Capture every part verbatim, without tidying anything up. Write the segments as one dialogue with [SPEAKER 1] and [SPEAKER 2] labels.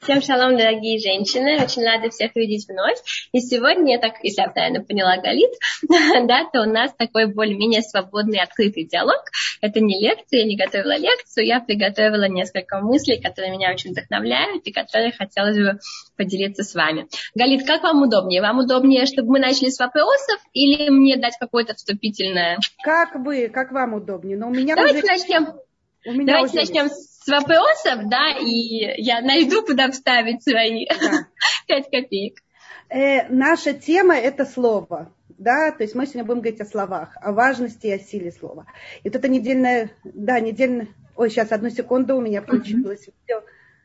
[SPEAKER 1] Всем шалом, дорогие женщины. Очень рада всех видеть вновь. И сегодня, я так, если я правильно поняла, Галит, да, то у нас такой более-менее свободный, открытый диалог. Это не лекция, я не готовила лекцию, я приготовила несколько мыслей, которые меня очень вдохновляют и которые хотелось бы поделиться с вами. Галит, как вам удобнее? Вам удобнее, чтобы мы начали с вопросов или мне дать какое-то вступительное?
[SPEAKER 2] Как вы, как вам удобнее? Но у меня
[SPEAKER 1] Давайте
[SPEAKER 2] уже...
[SPEAKER 1] начнем.
[SPEAKER 2] У меня
[SPEAKER 1] Давайте
[SPEAKER 2] уже
[SPEAKER 1] начнем
[SPEAKER 2] есть.
[SPEAKER 1] с вопросов, да, и я найду, куда вставить свои
[SPEAKER 2] Да.
[SPEAKER 1] пять копеек.
[SPEAKER 2] Э, наша тема – это слово, да, то есть мы сегодня будем говорить о словах, о важности и о силе слова. И вот это недельная, да, недельная... Ой, сейчас, одну секунду, у меня включилось видео.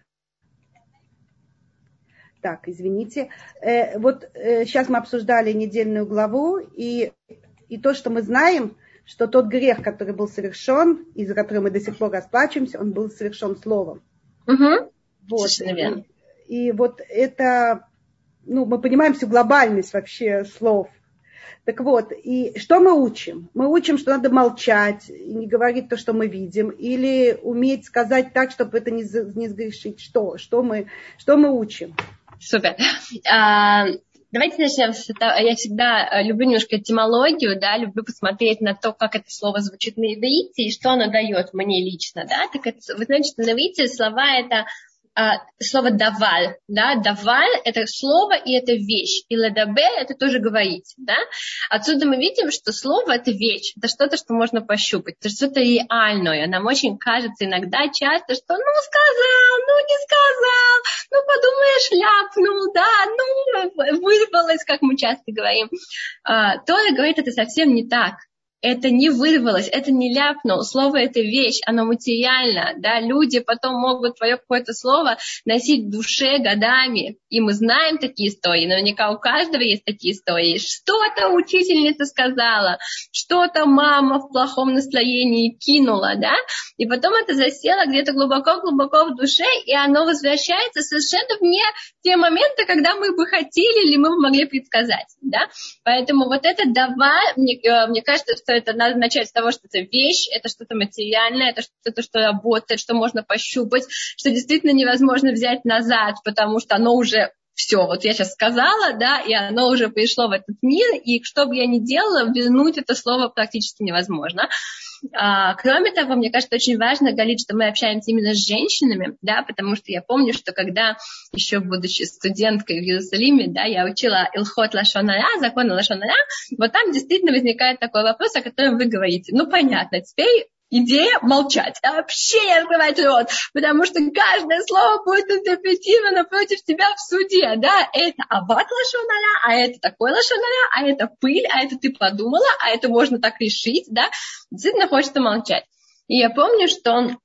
[SPEAKER 2] Так, извините. Э, вот э, сейчас мы обсуждали недельную главу, и, и то, что мы знаем, что тот грех, который был совершен, из-за которого мы до сих пор расплачиваемся, он был совершен словом.
[SPEAKER 1] Угу.
[SPEAKER 2] Вот.
[SPEAKER 1] И,
[SPEAKER 2] и вот это, ну, мы понимаем всю глобальность вообще слов. Так вот, и что мы учим? Мы учим, что надо молчать, и не говорить то, что мы видим, или уметь сказать так, чтобы это не, не сгрешить. Что? Что мы, что мы учим?
[SPEAKER 1] Супер. А... Давайте начнем с этого. Я всегда люблю немножко этимологию, да, люблю посмотреть на то, как это слово звучит на иврите и что оно дает мне лично, да. Так это, вы знаете, что на иврите слова это а, слово даваль, да, даваль это слово и это вещь, и ладабе это тоже говорить, да. Отсюда мы видим, что слово это вещь, это что-то, что можно пощупать, это что-то реальное. Нам очень кажется иногда часто, что ну сказал, ну не сказал, ну подумаешь, ляпнул, да, ну вырвалось, как мы часто говорим. А, Тора говорит, это совсем не так. Это не вырвалось, это не ляпнул. Слово – это вещь, оно материально. Да? Люди потом могут твое какое-то слово носить в душе годами. И мы знаем такие истории. Наверняка у каждого есть такие истории. Что-то учительница сказала, что-то мама в плохом настроении кинула. Да? И потом это засело где-то глубоко-глубоко в душе, и оно возвращается совершенно вне те моменты, когда мы бы хотели или мы бы могли предсказать. Да? Поэтому вот это давай, мне, мне кажется, что это надо начать с того, что это вещь, это что-то материальное, это что-то, что работает, что можно пощупать, что действительно невозможно взять назад, потому что оно уже все, вот я сейчас сказала, да, и оно уже пришло в этот мир, и что бы я ни делала, вернуть это слово практически невозможно. А, кроме того, мне кажется, очень важно, Галит, что мы общаемся именно с женщинами, да, потому что я помню, что когда, еще будучи студенткой в Иерусалиме, да, я учила Илхот Лашон ара, законы Лашон ара, вот там действительно возникает такой вопрос, о котором вы говорите. Ну, понятно, теперь идея молчать, а вообще не открывать рот, потому что каждое слово будет интерпретировано против тебя в суде, да, это ават лашон ара, а это такой лашон ара, а это пыль, а это ты подумала, а это можно так решить, да, действительно хочется молчать. И я помню, что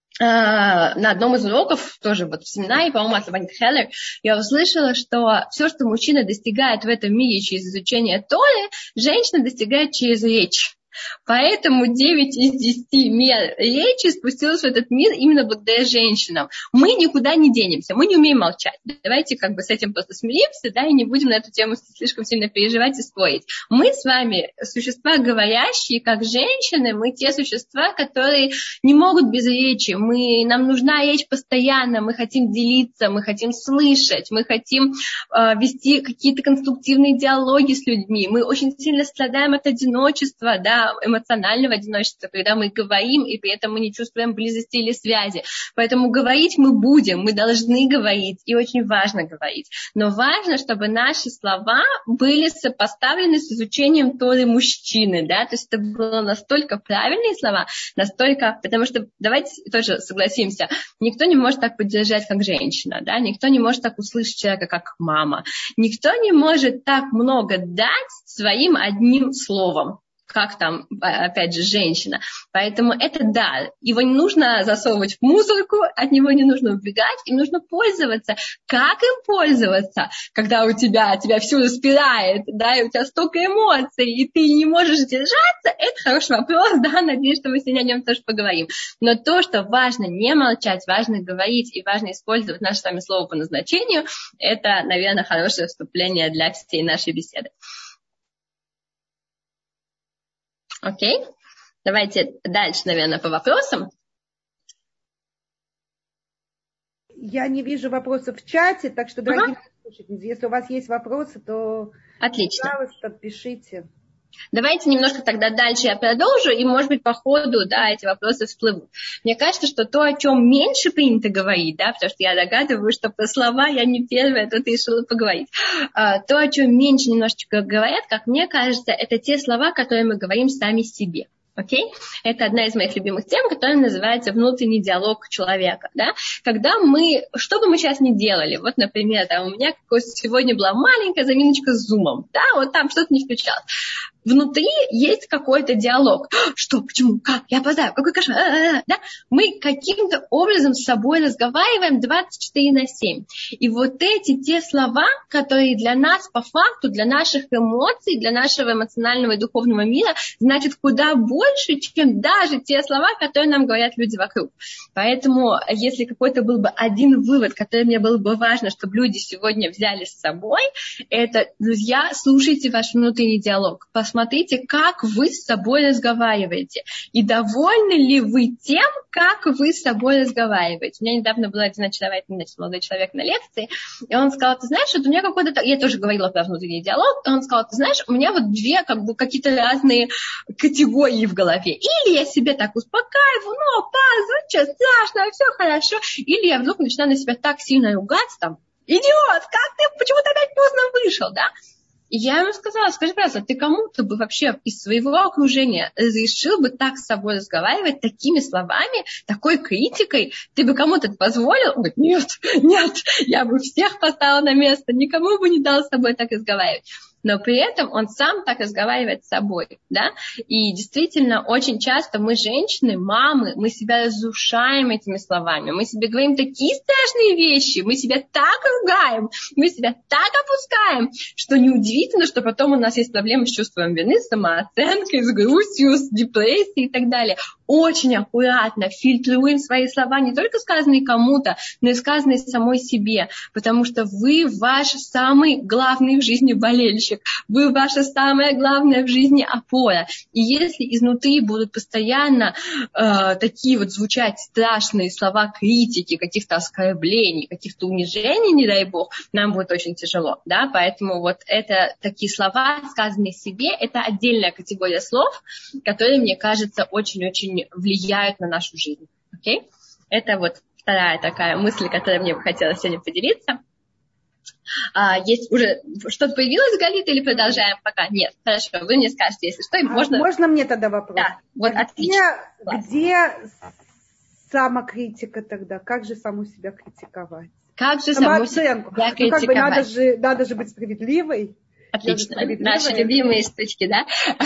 [SPEAKER 1] на одном из уроков, тоже вот в семинаре, по-моему, от Лаванит Хеллер, я услышала, что все, что мужчина достигает в этом мире через изучение Торы, женщина достигает через речь. Поэтому девять из десяти мер речи спустилось в этот мир именно благодаря женщинам. Мы никуда не денемся, мы не умеем молчать. Давайте как бы с этим просто смиримся, да, и не будем на эту тему слишком сильно переживать и спорить. Мы с вами существа говорящие, как женщины, мы те существа, которые не могут без речи. Мы, нам нужна речь постоянно, мы хотим делиться, мы хотим слышать, мы хотим э, вести какие-то конструктивные диалоги с людьми. Мы очень сильно страдаем от одиночества, да, эмоционального одиночества, когда мы говорим, и при этом мы не чувствуем близости или связи. Поэтому говорить мы будем, мы должны говорить, и очень важно говорить. Но важно, чтобы наши слова были сопоставлены с изучением Торы мужчины, да, то есть это было настолько правильные слова, настолько, потому что, давайте тоже согласимся, никто не может так поддержать, как женщина, да, никто не может так услышать человека, как мама, никто не может так много дать своим одним словом, как там, опять же, женщина. Поэтому это дар. Его не нужно засовывать в мусорку, от него не нужно убегать, им нужно пользоваться. Как им пользоваться, когда у тебя, тебя все распирает, да, и у тебя столько эмоций, и ты не можешь держаться, это хороший вопрос, да, надеюсь, что мы сегодня о нем тоже поговорим. Но то, что важно не молчать, важно говорить и важно использовать наше с вами слово по назначению, это, наверное, хорошее вступление для всей нашей беседы. Окей, давайте дальше, наверное, по вопросам.
[SPEAKER 2] я не вижу вопросов в чате, так что, дорогие ага. слушатели, если у вас есть вопросы, то,
[SPEAKER 1] отлично,
[SPEAKER 2] пожалуйста, пишите.
[SPEAKER 1] Давайте немножко тогда дальше я продолжу, и, может быть, по ходу, да, эти вопросы всплывут. Мне кажется, что то, о чем меньше принято говорить, да, потому что я догадываюсь, что про слова я не первая тут решила поговорить. А, то, о чем меньше немножечко говорят, как мне кажется, это те слова, которые мы говорим сами себе. Окей? Okay? Это одна из моих любимых тем, которая называется внутренний диалог человека. Да? Когда мы, что бы мы сейчас ни делали, вот, например, там, у меня сегодня была маленькая заминочка с зумом, да, вот там что-то не включалось. Внутри есть какой-то диалог. Что, почему, как, я опоздаю, какой кошмар. А-а-а. Да? Мы каким-то образом с собой разговариваем двадцать четыре на семь. И вот эти те слова, которые для нас по факту, для наших эмоций, для нашего эмоционального и духовного мира, значат куда больше, чем даже те слова, которые нам говорят люди вокруг. Поэтому, если какой-то был бы один вывод, который мне было бы важно, чтобы люди сегодня взяли с собой, это, друзья, слушайте ваш внутренний диалог. Посмотрите, как вы с собой разговариваете. И довольны ли вы тем, как вы с собой разговариваете. У меня недавно был один очаровательный, значит, молодой человек на лекции, и он сказал, ты знаешь, вот у меня какой-то... Я тоже говорила про внутренний диалог, и он сказал, ты знаешь, у меня вот две как бы какие-то разные категории в голове. Или я себе так успокаиваю, ну, опаздываю, что страшно, все хорошо. Или я вдруг начинаю на себя так сильно ругаться, там, идиот, как ты, почему ты опять поздно вышел, да? И я ему сказала, скажи, пожалуйста, ты кому-то бы вообще из своего окружения разрешил бы так с собой разговаривать, такими словами, такой критикой? Ты бы кому-то это позволил? Он говорит, нет, нет, я бы всех поставила на место, никому бы не дал с тобой так разговаривать. Но при этом он сам так разговаривает с собой, да, и действительно очень часто мы, женщины, мамы, мы себя разрушаем этими словами, мы себе говорим такие страшные вещи, мы себя так ругаем, мы себя так опускаем, что неудивительно, что потом у нас есть проблемы с чувством вины, с самооценкой, с грустью, с депрессией и так далее. Очень аккуратно фильтруем свои слова, не только сказанные кому-то, но и сказанные самой себе, потому что вы ваш самый главный в жизни болельщик, вы ваша самая главная в жизни опора. И если изнутри будут постоянно э, такие вот звучать страшные слова критики, каких-то оскорблений, каких-то унижений, не дай бог, нам будет очень тяжело, да, поэтому вот это такие слова, сказанные себе, это отдельная категория слов, которые, мне кажется, очень-очень влияют на нашу жизнь. Окей? Это вот вторая такая мысль, которой мне бы хотелось сегодня поделиться. А, есть уже что-то появилось, Галита, или продолжаем пока? Нет, хорошо, вы мне скажете, если что, и можно...
[SPEAKER 2] Можно мне тогда вопрос?
[SPEAKER 1] Да, вот
[SPEAKER 2] где,
[SPEAKER 1] отлично.
[SPEAKER 2] Где самокритика тогда? Как же саму себя критиковать?
[SPEAKER 1] Как же саму себя
[SPEAKER 2] критиковать? Ну, как бы надо же, надо же быть справедливой.
[SPEAKER 1] Отлично. Наши любимые штучки, да?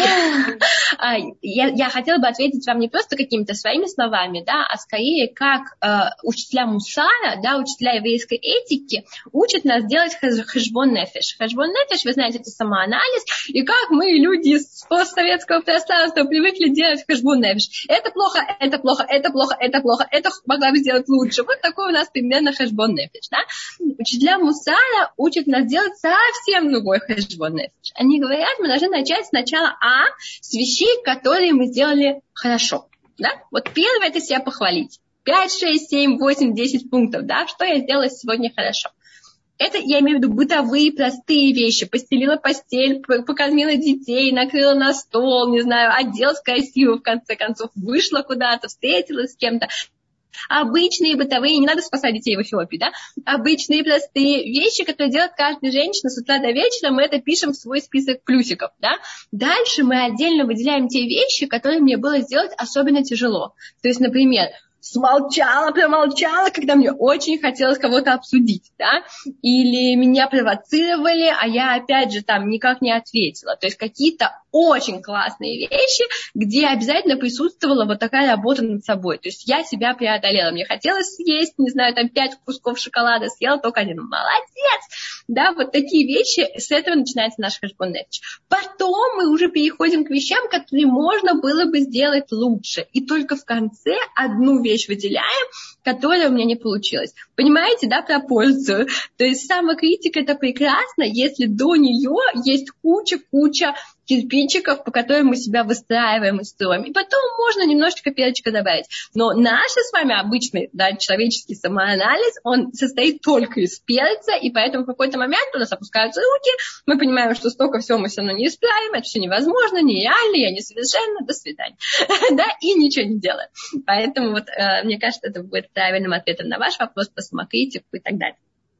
[SPEAKER 1] я, я хотела бы ответить вам не просто какими-то своими словами, да, а скорее как э, учителя мусара, да, учителя еврейской этики учат нас делать хэшбон нефеш. Хэшбон нефеш, вы знаете, это самоанализ, и как мы, люди из постсоветского пространства, привыкли делать хэшбон нефеш. Это плохо, это плохо, это плохо, это плохо, это могла бы сделать лучше. Вот такой у нас примерно хэшбон нефеш, да? Учителя мусара учат нас делать совсем другой хэшбон. Они говорят, мы должны начать сначала а, с вещей, которые мы сделали хорошо. Да? Вот первое — это себя похвалить. пять, шесть, семь, восемь, десять пунктов. Да? Что я сделала сегодня хорошо. Это, я имею в виду, бытовые, простые вещи. Постелила постель, покормила детей, накрыла на стол, не знаю, оделась красиво, в конце концов, вышла куда-то, встретилась с кем-то. Обычные бытовые, не надо спасать детей в Эфиопии, да? Обычные простые вещи, которые делает каждая женщина с утра до вечера, мы это пишем в свой список плюсиков, да? Дальше мы отдельно выделяем те вещи, которые мне было сделать особенно тяжело. То есть, например, смолчала, промолчала, когда мне очень хотелось кого-то обсудить, да, или меня провоцировали, а я опять же там никак не ответила. То есть какие-то очень классные вещи, где обязательно присутствовала вот такая работа над собой. То есть я себя преодолела. Мне хотелось съесть, не знаю, там пять кусков шоколада, съела только один. Молодец! Да, вот такие вещи, с этого начинается наш хэшбон нефеш. Потом мы уже переходим к вещам, которые можно было бы сделать лучше. И только в конце одну вещь выделяем, которая у меня не получилась. Понимаете, да, пропорцию? То есть самокритика — это прекрасно, если до нее есть куча-куча кирпичиков, по которым мы себя выстраиваем и строим. И потом можно немножечко перчика добавить. Но наш с вами обычный, да, человеческий самоанализ, он состоит только из перца, и поэтому в какой-то момент у нас опускаются руки, мы понимаем, что столько всего мы все равно не исправим, это все невозможно, нереально, я несовершенна, до свидания. Да, и ничего не делаем. Поэтому вот, мне кажется, это будет правильным ответом на ваш вопрос по самокритику и так далее.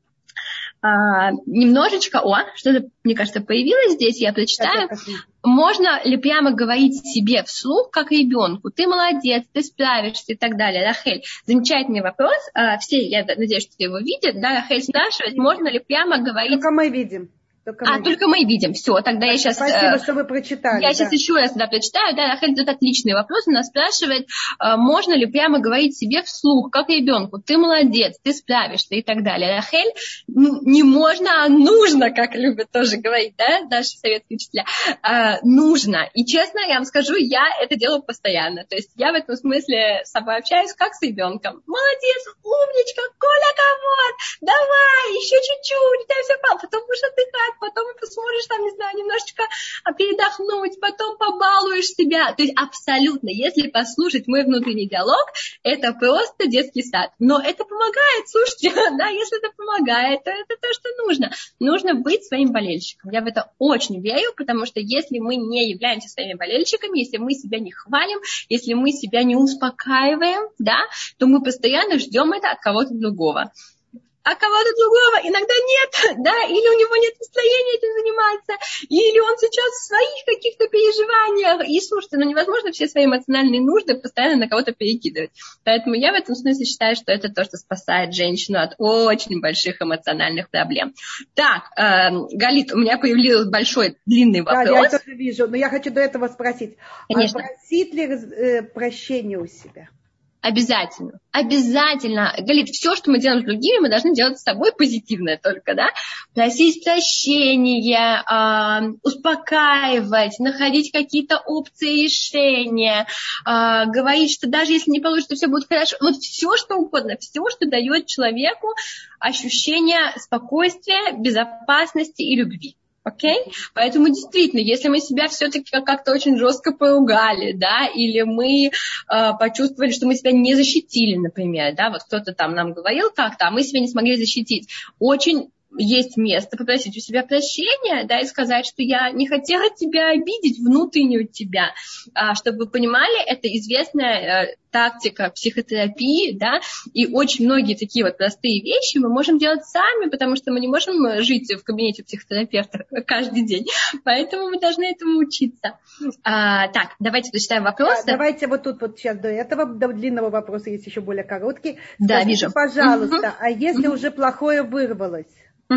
[SPEAKER 1] А, немножечко, о, что-то, мне кажется, появилось здесь, я прочитаю. Можно ли прямо говорить себе вслух, как ребенку, ты молодец, ты справишься и так далее. Рахель, замечательный вопрос. А, все, я надеюсь, что его видят. Да, Рахель спрашивает, можно ли прямо говорить...
[SPEAKER 2] Только мы видим. Только
[SPEAKER 1] а,
[SPEAKER 2] мы
[SPEAKER 1] только
[SPEAKER 2] видим.
[SPEAKER 1] мы видим. Все, тогда я сейчас...
[SPEAKER 2] Спасибо, что вы прочитали.
[SPEAKER 1] Я
[SPEAKER 2] да.
[SPEAKER 1] сейчас еще раз да, прочитаю. Да, Рахель задает отличный вопрос. Она спрашивает, можно ли прямо говорить себе вслух, как ребенку, ты молодец, ты справишься и так далее. Рахель, не можно, а нужно, как любят тоже говорить, да, наши советские учителя. А, нужно. И честно, я вам скажу, я это делаю постоянно. То есть я в этом смысле с собой общаюсь как с ребенком. Молодец, умничка, Коля, кавод, давай, еще чуть-чуть, у тебя все пал, потом будешь отдыхать, потом посмотришь там, не знаю, немножечко передохнуть, потом побалуешь себя. То есть абсолютно, если послушать мой внутренний диалог, это просто детский сад. Но это помогает, слушайте, да, если это помогает, то это то, что нужно. Нужно быть своим болельщиком. Я в это очень верю, потому что если мы не являемся своими болельщиками, если мы себя не хвалим, если мы себя не успокаиваем, да, то мы постоянно ждем это от кого-то другого. А кого-то другого иногда нет, да, или у него нет настроения этим заниматься, или он сейчас в своих каких-то переживаниях. И, слушайте, ну невозможно все свои эмоциональные нужды постоянно на кого-то перекидывать. Поэтому я в этом смысле считаю, что это то, что спасает женщину от очень больших эмоциональных проблем. Так, э, Галит, у меня появился большой длинный вопрос.
[SPEAKER 2] Да, я тоже вижу, но я хочу до этого спросить.
[SPEAKER 1] Конечно.
[SPEAKER 2] А просить ли э, прощения у себя?
[SPEAKER 1] Обязательно, обязательно. Галит, все, что мы делаем с другими, мы должны делать с собой позитивное только, да? Просить прощения, э, успокаивать, находить какие-то опции решения, э, говорить, что даже если не получится, все будет хорошо. Вот все, что угодно, все, что дает человеку ощущение спокойствия, безопасности и любви. Окей? Okay? Поэтому действительно, если мы себя все-таки как-то очень жестко поругали, да, или мы э, почувствовали, что мы себя не защитили, например, да, вот кто-то там нам говорил как-то, а мы себя не смогли защитить, очень есть место попросить у себя прощения, да, и сказать, что я не хотела тебя обидеть, внутреннюю тебя. А, чтобы вы понимали, это известная э, тактика психотерапии, да, и очень многие такие вот простые вещи мы можем делать сами, потому что мы не можем жить в кабинете психотерапевта каждый день, поэтому мы должны этому учиться. А, так, давайте прочитаем вопросы.
[SPEAKER 2] Да, давайте вот тут вот сейчас до этого, до длинного вопроса есть еще более короткий.
[SPEAKER 1] Да,
[SPEAKER 2] Скажите,
[SPEAKER 1] вижу.
[SPEAKER 2] пожалуйста,
[SPEAKER 1] Uh-huh.
[SPEAKER 2] а если uh-huh. уже плохое вырвалось?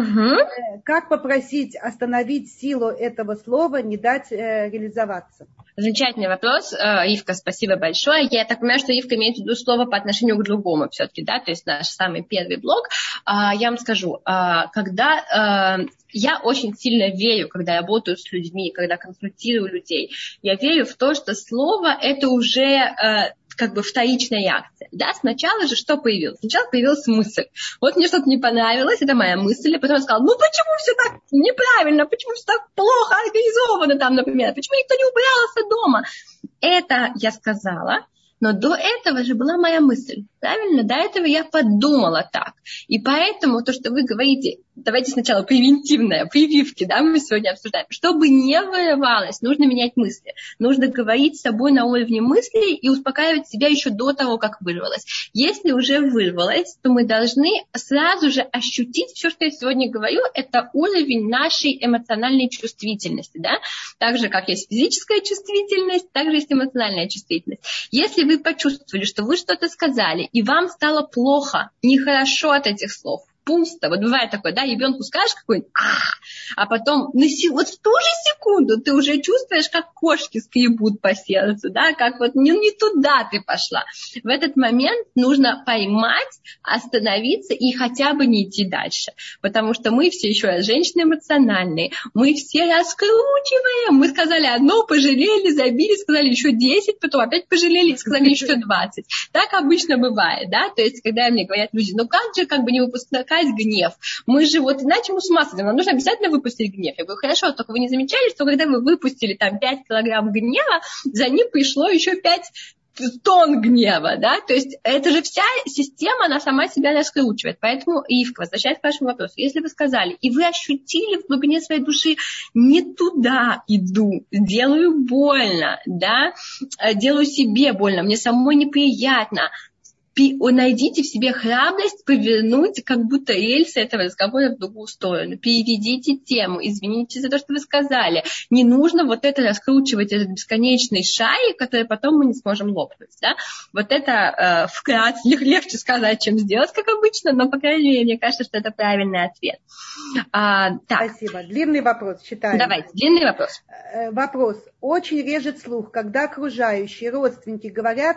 [SPEAKER 2] Угу. Как попросить остановить силу этого слова, не дать э, реализоваться?
[SPEAKER 1] Замечательный вопрос, Ивка, спасибо большое. Я так понимаю, что Ивка имеет в виду слово по отношению к другому все-таки, да, то есть наш самый первый блог. Я вам скажу, когда я очень сильно верю, когда я работаю с людьми, когда консультирую людей, я верю в то, что слово это уже как бы вторичная реакция. Да? Сначала же что появилось? Сначала появилась мысль. Вот мне что-то не понравилось, это моя мысль, а потом я сказала, ну почему все так неправильно, почему все так плохо организовано там, например, почему никто не убирался дома? Это я сказала, но до этого же была моя мысль, правильно? До этого я подумала так. И поэтому то, что вы говорите, давайте сначала превентивное, прививки, да, мы сегодня обсуждаем. Чтобы не вырывалось, нужно менять мысли. Нужно говорить с собой на уровне мыслей и успокаивать себя еще до того, как вырвалось. Если уже вырвалось, то мы должны сразу же ощутить все, что я сегодня говорю, это уровень нашей эмоциональной чувствительности, да. Так же, как есть физическая чувствительность, так же есть эмоциональная чувствительность. Если вы почувствовали, что вы что-то сказали, и вам стало плохо, нехорошо от этих слов, пусто. Вот бывает такое, да, ребенку скажешь какой-нибудь, а потом на си... вот в ту же секунду ты уже чувствуешь, как кошки скребут по сердцу, да, как вот не, не туда ты пошла. В этот момент нужно поймать, остановиться и хотя бы не идти дальше. Потому что мы все еще раз женщины эмоциональные, мы все раскручиваем. Мы сказали одно, пожалели, забили, сказали еще десять, потом опять пожалели, сказали еще двадцать. Так обычно бывает, да, то есть когда мне говорят люди, ну как же, как бы не выпускать выпускать гнев. Мы же вот, иначе мы с ума сойдем, нам нужно обязательно выпустить гнев. Я говорю, хорошо, только вы не замечали, что когда вы выпустили там пять килограмм гнева, за ним пришло еще пять тонн гнева, да, то есть это же вся система, она сама себя раскручивает. Поэтому, Ивка, возвращаясь к вашему вопросу, если вы сказали, и вы ощутили в глубине своей души, не туда иду, делаю больно, да, делаю себе больно, мне самой неприятно, найдите в себе храбрость повернуть как будто рельсы этого разговора в другую сторону. Переведите тему, извините за то, что вы сказали. Не нужно вот это раскручивать, этот бесконечный шарик, который потом мы не сможем лопнуть. Да? Вот это э, вкратце легче сказать, чем сделать, как обычно, но, по крайней мере, мне кажется, что это правильный ответ. А, так.
[SPEAKER 2] Спасибо. Длинный вопрос, читаем.
[SPEAKER 1] Давайте, длинный вопрос.
[SPEAKER 2] Э, вопрос. Очень режет слух, когда окружающие родственники говорят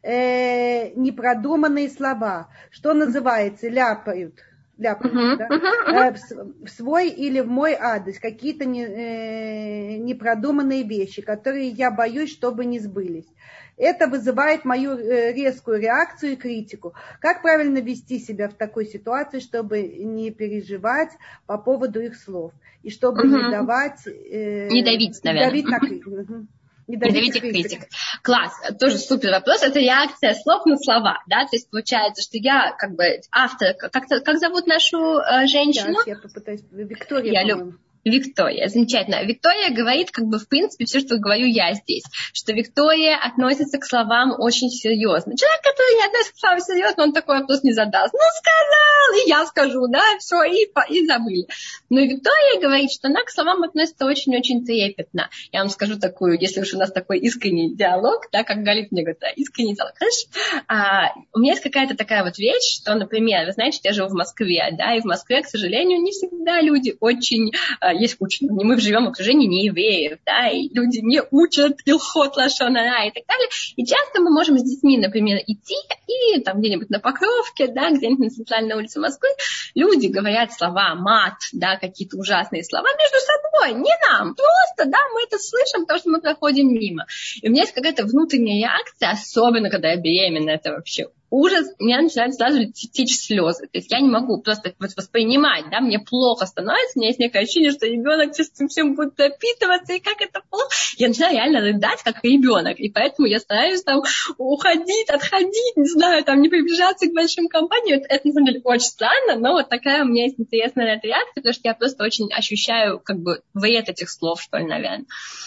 [SPEAKER 2] э, непродуманные слова, что называется, ляпают, ляпают uh-huh, да? uh-huh, uh-huh. в свой или в мой адрес, какие-то не, э, непродуманные вещи, которые я боюсь, чтобы не сбылись. Это вызывает мою резкую реакцию и критику. Как правильно вести себя в такой ситуации, чтобы не переживать по поводу их слов и чтобы uh-huh. не давать... Э,
[SPEAKER 1] не давить, наверное.
[SPEAKER 2] Давить на критику. Uh-huh.
[SPEAKER 1] Не давите критик. Класс, тоже супер вопрос. Это реакция слов на слова, да, то есть получается, что я как бы автор, как, как зовут нашу э, женщину?
[SPEAKER 2] Да, я попытаюсь, Виктория,
[SPEAKER 1] я люблю. Виктория, замечательно. Виктория говорит, как бы, в принципе, все, что говорю я здесь, что Виктория относится к словам очень серьезно. Человек, который не относится к словам серьезно, он такой вопрос не задаст. Ну, сказал, и я скажу, да, все, и, и забыли. Но Виктория говорит, что она к словам относится очень-очень трепетно. Я вам скажу такую, если уж у нас такой искренний диалог, да, как Галит мне говорит, да, искренний диалог. Хорошо? А, у меня есть какая-то такая вот вещь, что, например, вы знаете, что я живу в Москве, да, и в Москве, к сожалению, не всегда люди очень... есть учат, мы живем в окружении неевреев, да, и люди не учат илхот лашон ара и так далее. И часто мы можем с детьми, например, идти и там где-нибудь на Покровке, да, где-нибудь на центральной улице Москвы, люди говорят слова мат, да, какие-то ужасные слова между собой, не нам, просто, да, мы это слышим, потому что мы проходим мимо. И у меня есть какая-то внутренняя реакция, особенно когда я беременна, это вообще ужас, у меня начинают сразу течь слезы. То есть я не могу просто воспринимать, да, мне плохо становится, у меня есть некое ощущение, что ребенок сейчас этим всем будет пропитываться, и как это плохо. Я начинаю реально рыдать, как ребенок, и поэтому я стараюсь там уходить, отходить, не знаю, там не приближаться к большим компаниям. Это, это на самом деле очень странно, но вот такая у меня есть интересная реакция, потому что я просто очень ощущаю как бы вред этих слов, что ли, наверное.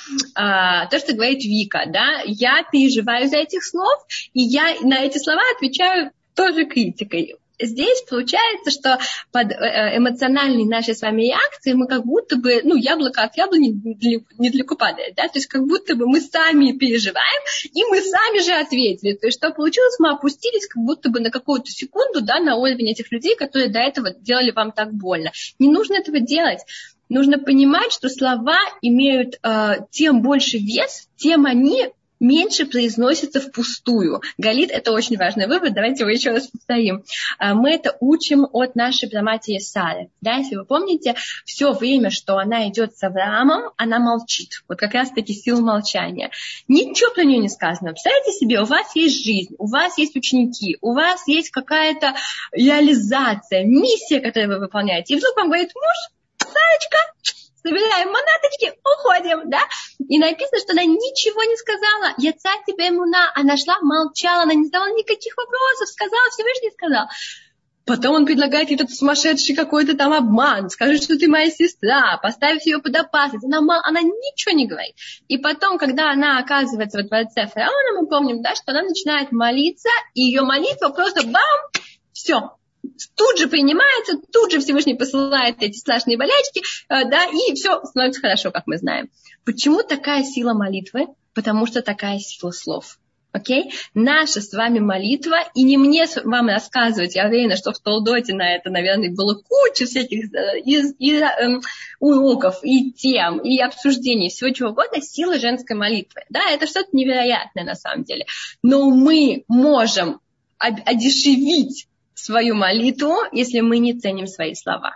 [SPEAKER 1] А, то, что говорит Вика, да, я переживаю за этих слов, и я на эти слова отвечаю тоже критикой. Здесь получается, что под эмоциональной нашей с вами реакцией мы как будто бы, ну, яблоко от яблони недалеко падает, да, то есть как будто бы мы сами переживаем, и мы сами же ответили. То есть что получилось, мы опустились как будто бы на какую-то секунду, да, на уровень этих людей, которые до этого делали вам так больно. Не нужно этого делать. Нужно понимать, что слова имеют э, тем больше вес, тем они меньше произносится впустую. Галит, это очень важный вывод, давайте его еще раз повторим. Мы это учим от нашей праматери Сары. Да, если вы помните, все время, что она идет с Авраамом, она молчит. Вот как раз-таки сила молчания. Ничего про нее не сказано. Представляете себе, у вас есть жизнь, у вас есть ученики, у вас есть какая-то реализация, миссия, которую вы выполняете. И вдруг вам говорит муж, Сарочка, собираем манаточки, уходим, да? И написано, что она ничего не сказала. Я царь тебе имуна. Она шла, молчала, она не задавала никаких вопросов, сказала, Всевышний сказал. Потом он предлагает ей этот сумасшедший какой-то там обман. Скажи, что ты моя сестра, поставь ее под опасность. Она, она ничего не говорит. И потом, когда она оказывается во дворце фараона, мы помним, да, что она начинает молиться, и ее молитва просто бам, все. Тут же принимается, тут же Всевышний посылает эти страшные болячки, да, и все становится хорошо, как мы знаем. Почему такая сила молитвы? Потому что такая сила слов. Окей? Наша с вами молитва, и не мне вам рассказывать, я уверена, что в Толдоте на это, наверное, было куча всяких и, и, э, уроков, и тем, и обсуждений, всего чего угодно, сила женской молитвы. Да, это что-то невероятное на самом деле. Но мы можем одешевить свою молитву, если мы не ценим свои слова.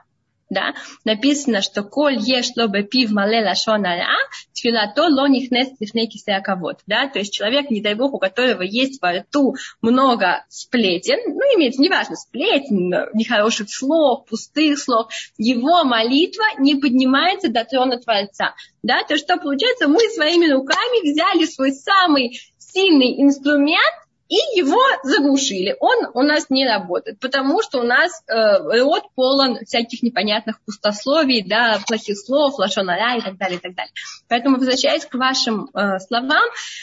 [SPEAKER 1] Да? Написано, что «Коль еш лобе пив мале лашон ара, тфилато ло нихнес лифней кисея кавод». Да? То есть человек, не дай бог, у которого есть во рту много сплетен, ну, имеется, неважно, сплетен, нехороших слов, пустых слов, его молитва не поднимается до трона Творца. Да? То есть что получается? Мы своими руками взяли свой самый сильный инструмент и его заглушили. Он у нас не работает, потому что у нас э, рот полон всяких непонятных пустословий, да, плохих слов, лашон ара и так далее, и так далее. Поэтому, возвращаясь к вашим э, словам,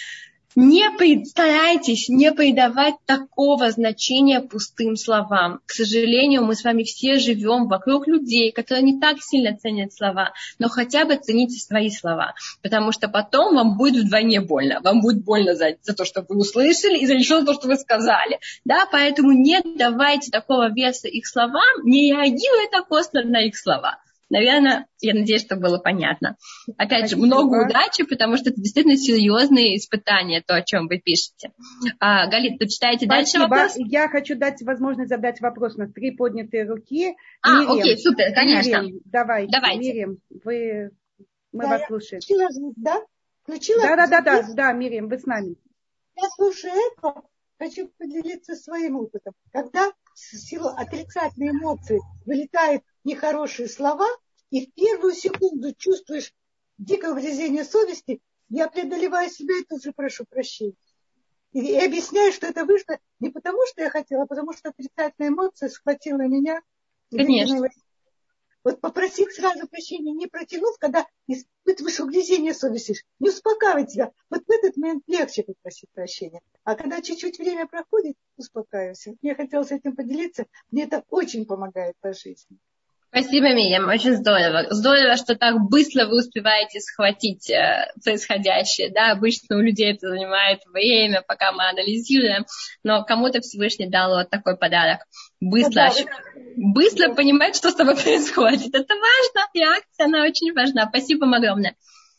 [SPEAKER 1] не при... старайтесь не придавать такого значения пустым словам. К сожалению, мы с вами все живем вокруг людей, которые не так сильно ценят слова, но хотя бы цените свои слова, потому что потом вам будет вдвойне больно. Вам будет больно за, за то, что вы услышали, и за еще за то, что вы сказали. Да? Поэтому не давайте такого веса их словам, не реагируйте так остро на их слова. Наверное, я надеюсь, что было понятно. Опять Спасибо. же, много удачи, потому что это действительно серьезные испытания, то, о чем вы пишете. А, Галит, вы читаете дальше вопрос?
[SPEAKER 2] Я хочу дать возможность задать вопрос на три поднятые руки.
[SPEAKER 1] А, Мирем. Окей, супер, конечно.
[SPEAKER 2] Мирем, давайте,
[SPEAKER 1] давайте.
[SPEAKER 2] Мирем, вы, мы
[SPEAKER 3] да,
[SPEAKER 2] вас слушаем.
[SPEAKER 3] Включила звук, да? Включила?
[SPEAKER 2] Да, да, да, да, да, Мирем, вы с нами.
[SPEAKER 3] Я слушаю это, хочу поделиться своим опытом. Когда в силу отрицательной эмоции вылетают нехорошие слова, и в первую секунду чувствуешь дикое угрызение совести, я преодолеваю себя и тут же прошу прощения. И, и объясняю, что это вышло не потому, что я хотела, а потому что отрицательная эмоция схватила меня.
[SPEAKER 1] Конечно.
[SPEAKER 3] Вот попросить сразу прощения, не протянув, когда испытываешь угрызение совести, не успокаивать себя. Вот в этот момент легче попросить прощения. А когда чуть-чуть время проходит, успокаивайся. Мне хотелось этим поделиться. Мне это очень помогает по жизни.
[SPEAKER 1] Спасибо, Мирьям, очень здорово. Здорово, что так быстро вы успеваете схватить э, происходящее. Да, обычно у людей это занимает время, пока мы анализируем, но кому-то Всевышний дал вот такой подарок. Быстро, да, быстро да. понимать, что с тобой происходит. Это важно, реакция, она очень важна. Спасибо вам огромное.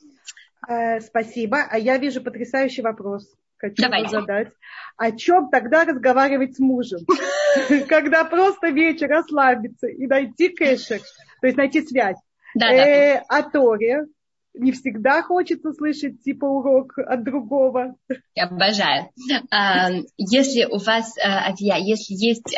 [SPEAKER 2] Э, спасибо. А я вижу потрясающий вопрос. Хочу
[SPEAKER 1] Давайте.
[SPEAKER 2] задать. О чем тогда разговаривать с мужем? Когда просто вечер расслабиться и найти кэшер, то есть найти связь. О Торе не всегда хочется слышать типа урок от другого.
[SPEAKER 1] Я обожаю. Если у вас, Авия, если есть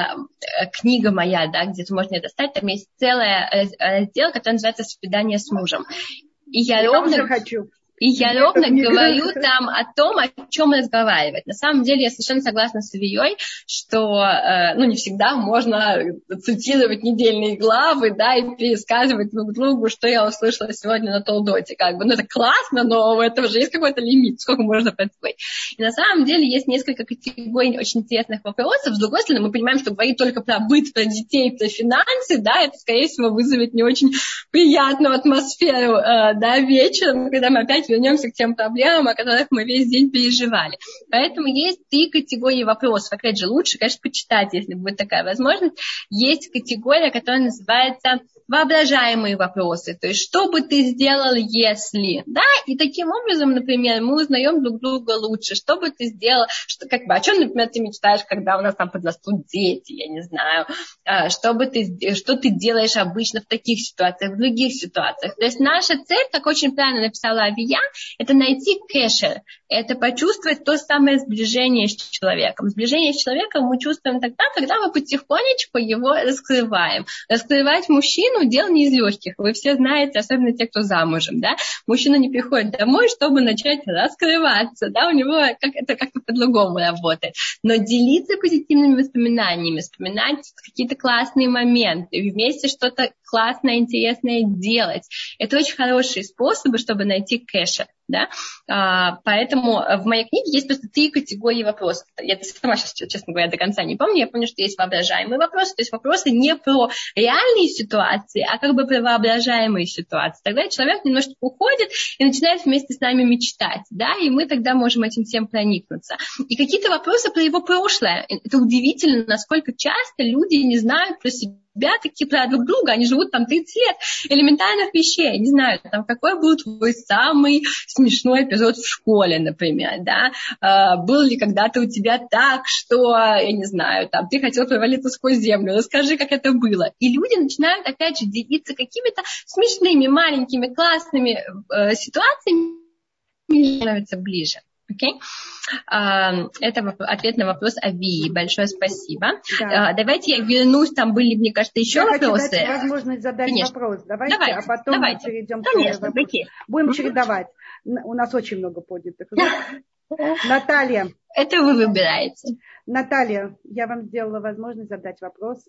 [SPEAKER 1] книга моя, да, где-то можно ее достать, там есть целый раздел, который называется «Свидание с мужем». И я, я ровно хочу. И я ровно говорю там о том, о чем разговаривать. На самом деле я совершенно согласна с Ильей, что э, ну, не всегда можно цитировать недельные главы, да, и пересказывать друг другу, что я услышала сегодня на Толдоте. Как бы, ну, это классно, но у этого же есть какой-то лимит, сколько можно представить. И на самом деле есть несколько категорий очень интересных вопросов. С другой стороны, мы понимаем, что говорить только про быт, про детей, про финансы, да, это, скорее всего, вызовет не очень приятную атмосферу, э, да, вечером, когда мы опять вернемся к тем проблемам, о которых мы весь день переживали. Поэтому есть три категории вопросов. Опять же, лучше, конечно, почитать, если будет такая возможность. Есть категория, которая называется воображаемые вопросы. То есть, что бы ты сделал, если? Да? И таким образом, например, мы узнаем друг друга лучше. Что бы ты сделал? Что, как бы, о чем, например, ты мечтаешь, когда у нас там подрастут дети? Я не знаю. Что, бы ты, что ты делаешь обычно в таких ситуациях, в других ситуациях? То есть, наша цель, как очень правильно написала Авия, это найти кэшер. Это почувствовать то самое сближение с человеком. Сближение с человеком мы чувствуем тогда, когда мы потихонечку его раскрываем. Раскрывать мужчину дело не из легких. Вы все знаете, особенно те, кто замужем, да. Мужчина не приходит домой, чтобы начать раскрываться, да, у него как, это как-то по-другому работает. Но делиться позитивными воспоминаниями, вспоминать какие-то классные моменты, вместе что-то классное, интересное делать. Это очень хорошие способы, чтобы найти кэшер. Да? А, поэтому в моей книге есть просто три категории вопросов. Я сама сейчас, честно говоря, до конца не помню. Я помню, что есть воображаемые вопросы, то есть вопросы не про реальные ситуации, а как бы про воображаемые ситуации. Тогда человек немножко уходит и начинает вместе с нами мечтать, да? И мы тогда можем этим всем проникнуться. И какие-то вопросы про его прошлое. Это удивительно, насколько часто люди не знают про себя, такие правила друг друга, они живут там тридцать лет, элементарных вещей, не знаю, там, какой был твой самый смешной эпизод в школе, например, да, а, был ли когда-то у тебя так, что, я не знаю, там, ты хотел провалиться сквозь землю, расскажи, как это было. И люди начинают, опять же, делиться какими-то смешными, маленькими, классными э, ситуациями, мне становится ближе. Okay? Uh, это ответ на вопрос Ави. Большое спасибо. Да. Uh, давайте я вернусь. Там были, мне кажется, еще
[SPEAKER 2] я
[SPEAKER 1] вопросы.
[SPEAKER 2] Я хочу дать возможность задать
[SPEAKER 1] Конечно.
[SPEAKER 2] вопрос. Давайте, давайте, а потом
[SPEAKER 1] давайте.
[SPEAKER 2] мы перейдем
[SPEAKER 1] Конечно,
[SPEAKER 2] к вопросу. Okay. Будем чередовать. У нас очень много поднятых. Наталья.
[SPEAKER 1] Это вы выбираете.
[SPEAKER 2] Наталья, я вам сделала возможность задать вопрос.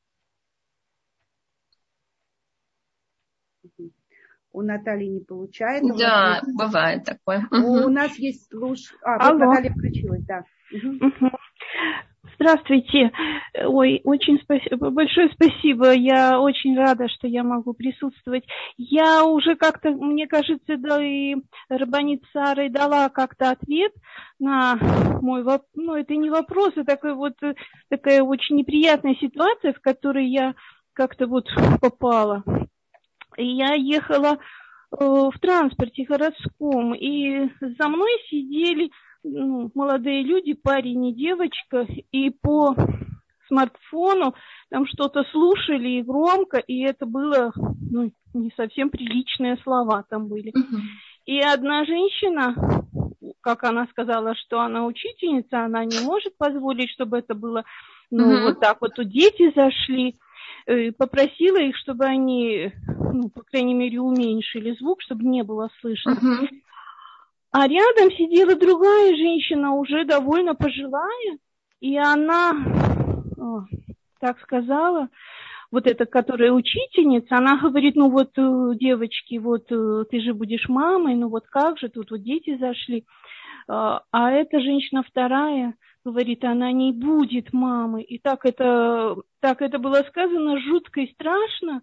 [SPEAKER 2] У Натальи не получается.
[SPEAKER 1] Да, есть... бывает такое.
[SPEAKER 2] У нас есть слуш... А, вот Наталья включилась, да. Угу.
[SPEAKER 4] Угу. Здравствуйте. Ой, очень спасибо, большое спасибо. Я очень рада, что я могу присутствовать. Я уже как-то, мне кажется, да и Рабанит Сара и дала как-то ответ на мой вопрос. Ну, это не вопрос, это такой вот, такая очень неприятная ситуация, в которой я как-то вот попала. И я ехала э, в транспорте городском, и за мной сидели ну, молодые люди, парень и девочка, и по смартфону там что-то слушали и громко, и это было ну, не совсем приличные слова там были. Uh-huh. И одна женщина, как она сказала, что она учительница, она не может позволить, чтобы это было, ну, uh-huh. вот так вот, тут дети зашли. Попросила их, чтобы они, ну, по крайней мере, уменьшили звук, чтобы не было слышно. Uh-huh. А рядом сидела другая женщина, уже довольно пожилая, и она, о, так сказала, вот эта, которая учительница, она говорит, ну вот, девочки, вот ты же будешь мамой, ну вот как же, тут вот дети зашли. А эта женщина вторая говорит, она не будет мамой. И так это, так это было сказано жутко и страшно.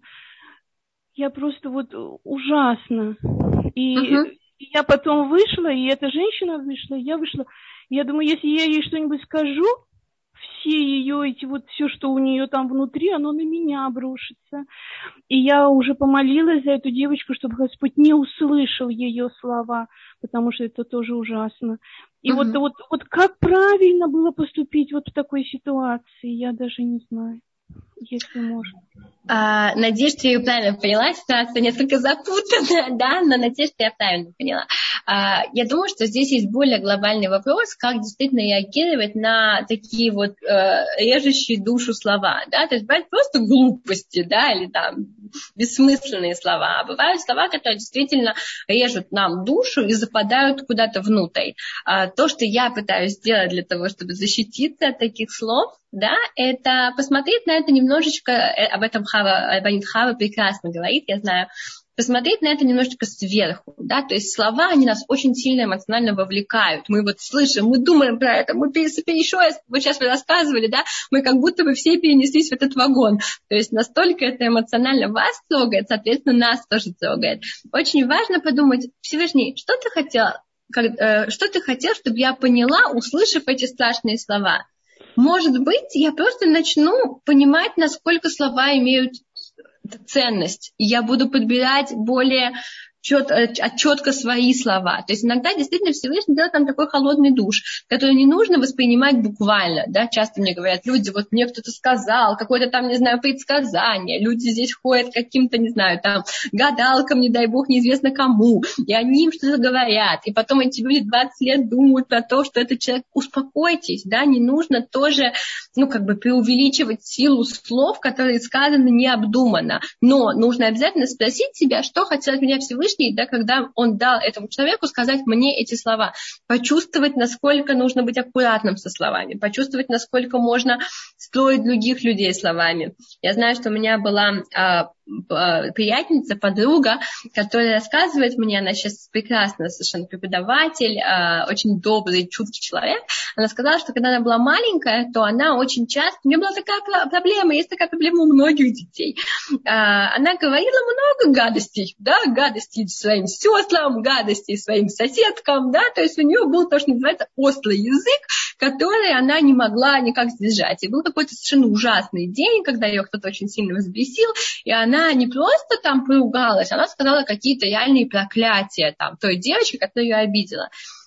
[SPEAKER 4] Я просто вот ужасно. И uh-huh. я потом вышла, и эта женщина вышла, и я вышла. Я думаю, если я ей что-нибудь скажу, все ее эти вот, все, что у нее там внутри, оно на меня обрушится. И я уже помолилась за эту девочку, чтобы Господь не услышал ее слова, потому что это тоже ужасно. И uh-huh. вот, вот, вот как правильно было поступить вот в такой ситуации, я даже не знаю, если можно.
[SPEAKER 1] А, надеюсь, что я ее правильно поняла. Ситуация несколько запутанная, да, но надеюсь, что я правильно поняла. А, я думаю, что здесь есть более глобальный вопрос, как действительно реагировать на такие вот э, режущие душу слова, да, то есть бывают просто глупости, да, или там бессмысленные слова, а бывают слова, которые действительно режут нам душу и западают куда-то внутрь. А, то, что я пытаюсь сделать для того, чтобы защититься от таких слов, да, это посмотреть на это немножечко, об этом Хава, Рабанит Хава прекрасно говорит, я знаю, посмотреть на это немножечко сверху, да, то есть слова, они нас очень сильно эмоционально вовлекают, мы вот слышим, мы думаем про это, мы еще раз, вот сейчас вы рассказывали, да, мы как будто бы все перенеслись в этот вагон, то есть настолько это эмоционально вас трогает, соответственно, нас тоже трогает. Очень важно подумать, Всевышний, что ты хотел, как, э, что ты хотел, чтобы я поняла, услышав эти страшные слова? Может быть, я просто начну понимать, насколько слова имеют ценность. И я буду подбирать более чет, четко свои слова. То есть иногда действительно Всевышний делает там такой холодный душ, который не нужно воспринимать буквально. Да? Часто мне говорят люди, вот мне кто-то сказал, какое-то там, не знаю, предсказание. Люди здесь ходят к каким-то, не знаю, там, гадалкам, не дай бог, неизвестно кому. И они им что-то говорят. И потом эти люди двадцать лет думают про то, что этот человек... Успокойтесь, да, не нужно тоже, ну, как бы преувеличивать силу слов, которые сказаны необдуманно. Но нужно обязательно спросить себя, что хотел от меня Всевышний, да, когда он дал этому человеку сказать мне эти слова, почувствовать, насколько нужно быть аккуратным со словами, почувствовать, насколько можно строить других людей словами. Я знаю, что у меня была а, приятельница, подруга, которая рассказывает мне, она сейчас прекрасная совершенно преподаватель, очень добрый, чуткий человек. Она сказала, что когда она была маленькая, то она очень часто, у нее была такая проблема, есть такая проблема у многих детей. Она говорила много гадостей, да, гадостей своим сестрам, гадостей своим соседкам, да, то есть у нее был то, что называется острый язык, который она не могла никак сдержать. И был какой-то совершенно ужасный день, когда ее кто-то очень сильно взбесил, и она не просто там поругалась, она сказала какие-то реальные проклятия там той девочке, которая ее обидела.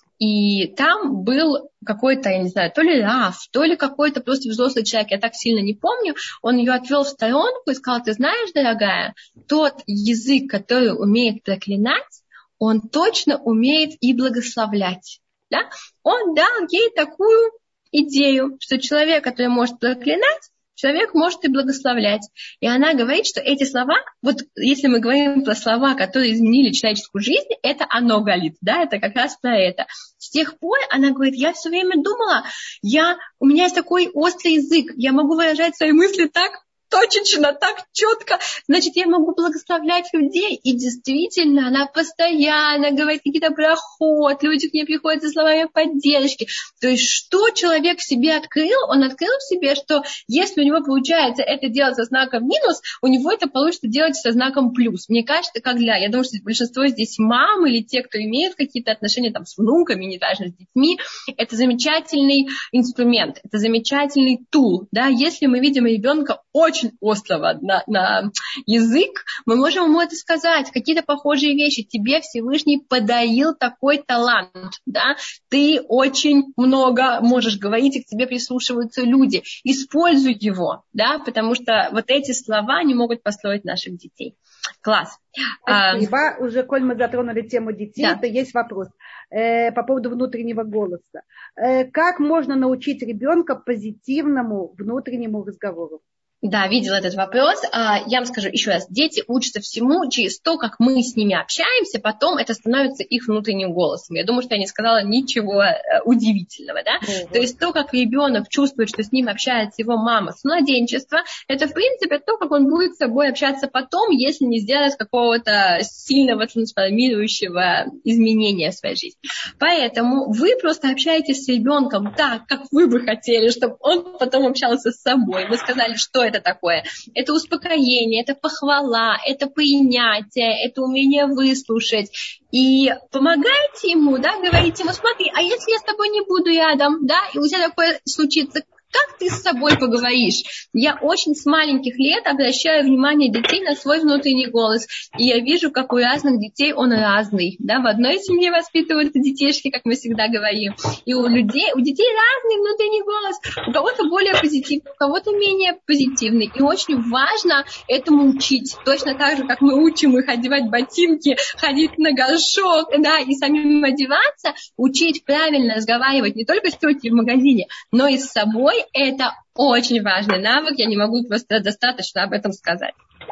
[SPEAKER 1] И там был какой-то, я не знаю, то ли Раф, то ли какой-то просто взрослый человек, я так сильно не помню, он ее отвел в сторонку и сказал: ты знаешь, дорогая, тот язык, который умеет проклинать, он точно умеет и благословлять. Да? Он дал ей такую идею, что человек, который может проклинать, человек может и благословлять. И она говорит, что эти слова, вот если мы говорим про слова, которые изменили человеческую жизнь, это оно галит, да, это как раз про это. С тех пор, она говорит, я все время думала, я, у меня есть такой острый язык, я могу выражать свои мысли так точечно, так четко, значит, я могу благословлять людей. И действительно, она постоянно говорит какие-то брахот, люди к ней приходят со словами поддержки. То есть, что человек в себе открыл? Он открыл в себе, что если у него получается это делать со знаком минус, у него это получится делать со знаком плюс. Мне кажется, как для, я думаю, что большинство здесь мам или те, кто имеют какие-то отношения там с внуками, не даже с детьми, это замечательный инструмент, это замечательный тул. Да? Если мы видим ребенка очень очень острого на, на язык, мы можем ему это сказать, какие-то похожие вещи. Тебе Всевышний подарил такой талант, да? Ты очень много можешь говорить, и к тебе прислушиваются люди. Используй его, да? Потому что вот эти слова, они могут построить наших детей. Класс.
[SPEAKER 2] Спасибо. А, уже, коль мы затронули тему детей,
[SPEAKER 1] да.
[SPEAKER 2] то есть вопрос э, по поводу внутреннего голоса. Э, как можно научить ребенка позитивному внутреннему разговору?
[SPEAKER 1] Да, видела этот вопрос. Я вам скажу еще раз. Дети учатся всему через то, как мы с ними общаемся, потом это становится их внутренним голосом. Я думаю, что я не сказала ничего удивительного. Да? Uh-huh. То есть то, как ребенок чувствует, что с ним общается его мама с младенчества, это, в принципе, то, как он будет с собой общаться потом, если не сделать какого-то сильного трансформирующего изменения в своей жизни. Поэтому вы просто общаетесь с ребенком так, как вы бы хотели, чтобы он потом общался с собой. Вы сказали, что это такое? Это успокоение, это похвала, это принятие, это умение выслушать. И помогайте ему, да, говорите ему, смотри, а если я с тобой не буду рядом, да, и у тебя такое случится, как ты с собой поговоришь? Я очень с маленьких лет обращаю внимание детей на свой внутренний голос. И я вижу, как у разных детей он разный. Да? В одной семье воспитываются детишки, как мы всегда говорим. И у людей, у детей разный внутренний голос. У кого-то более позитивный, у кого-то менее позитивный. И очень важно этому учить. Точно так же, как мы учим их одевать ботинки, ходить на горшок, да, и самим одеваться, учить правильно разговаривать не только с тетей в магазине, но и с собой. Это очень важный навык, я не могу просто достаточно об этом сказать.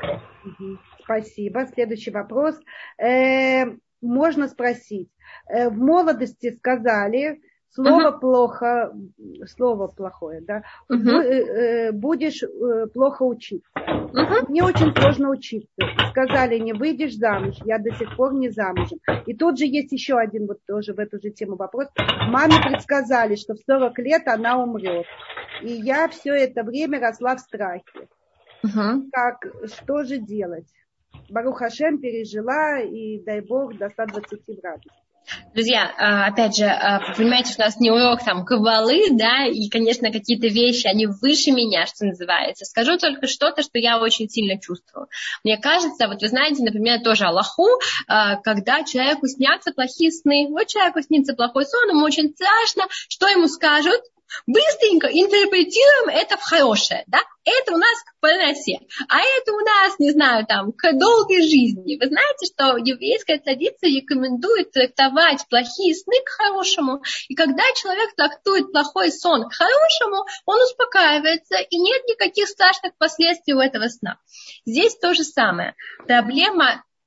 [SPEAKER 2] Спасибо. Следующий вопрос. Э, можно спросить. Э, в молодости сказали, слово uh-huh. плохо, слово плохое, да, uh-huh. будешь плохо учиться. Uh-huh. Мне очень сложно учиться. Сказали, не выйдешь замуж, я до сих пор не замужем. И тут же есть еще один, вот тоже в эту же тему вопрос. Маме предсказали, что в сорок лет она умрет. И я все это время росла в страхе. Uh-huh. Как, что же делать? Барух Хашем пережила, и дай Бог, до ста двадцати градусов.
[SPEAKER 1] Друзья, опять же, понимаете, что у нас не урок там каббалы, да, и, конечно, какие-то вещи, они выше меня, что называется. Скажу только что-то, что я очень сильно чувствую. Мне кажется, вот вы знаете, например, тоже Аллаху, когда человеку снятся плохие сны, вот человеку снится плохой сон, ему очень страшно, что ему скажут? Быстренько интерпретируем это в хорошее, да? Это у нас к полноте, а это у нас, не знаю, там, к долгой жизни. Вы знаете, что еврейская традиция рекомендует трактовать плохие сны к хорошему. И когда человек трактует плохой сон к хорошему, он успокаивается, и нет никаких страшных последствий у этого сна. Здесь то же самое. Проблема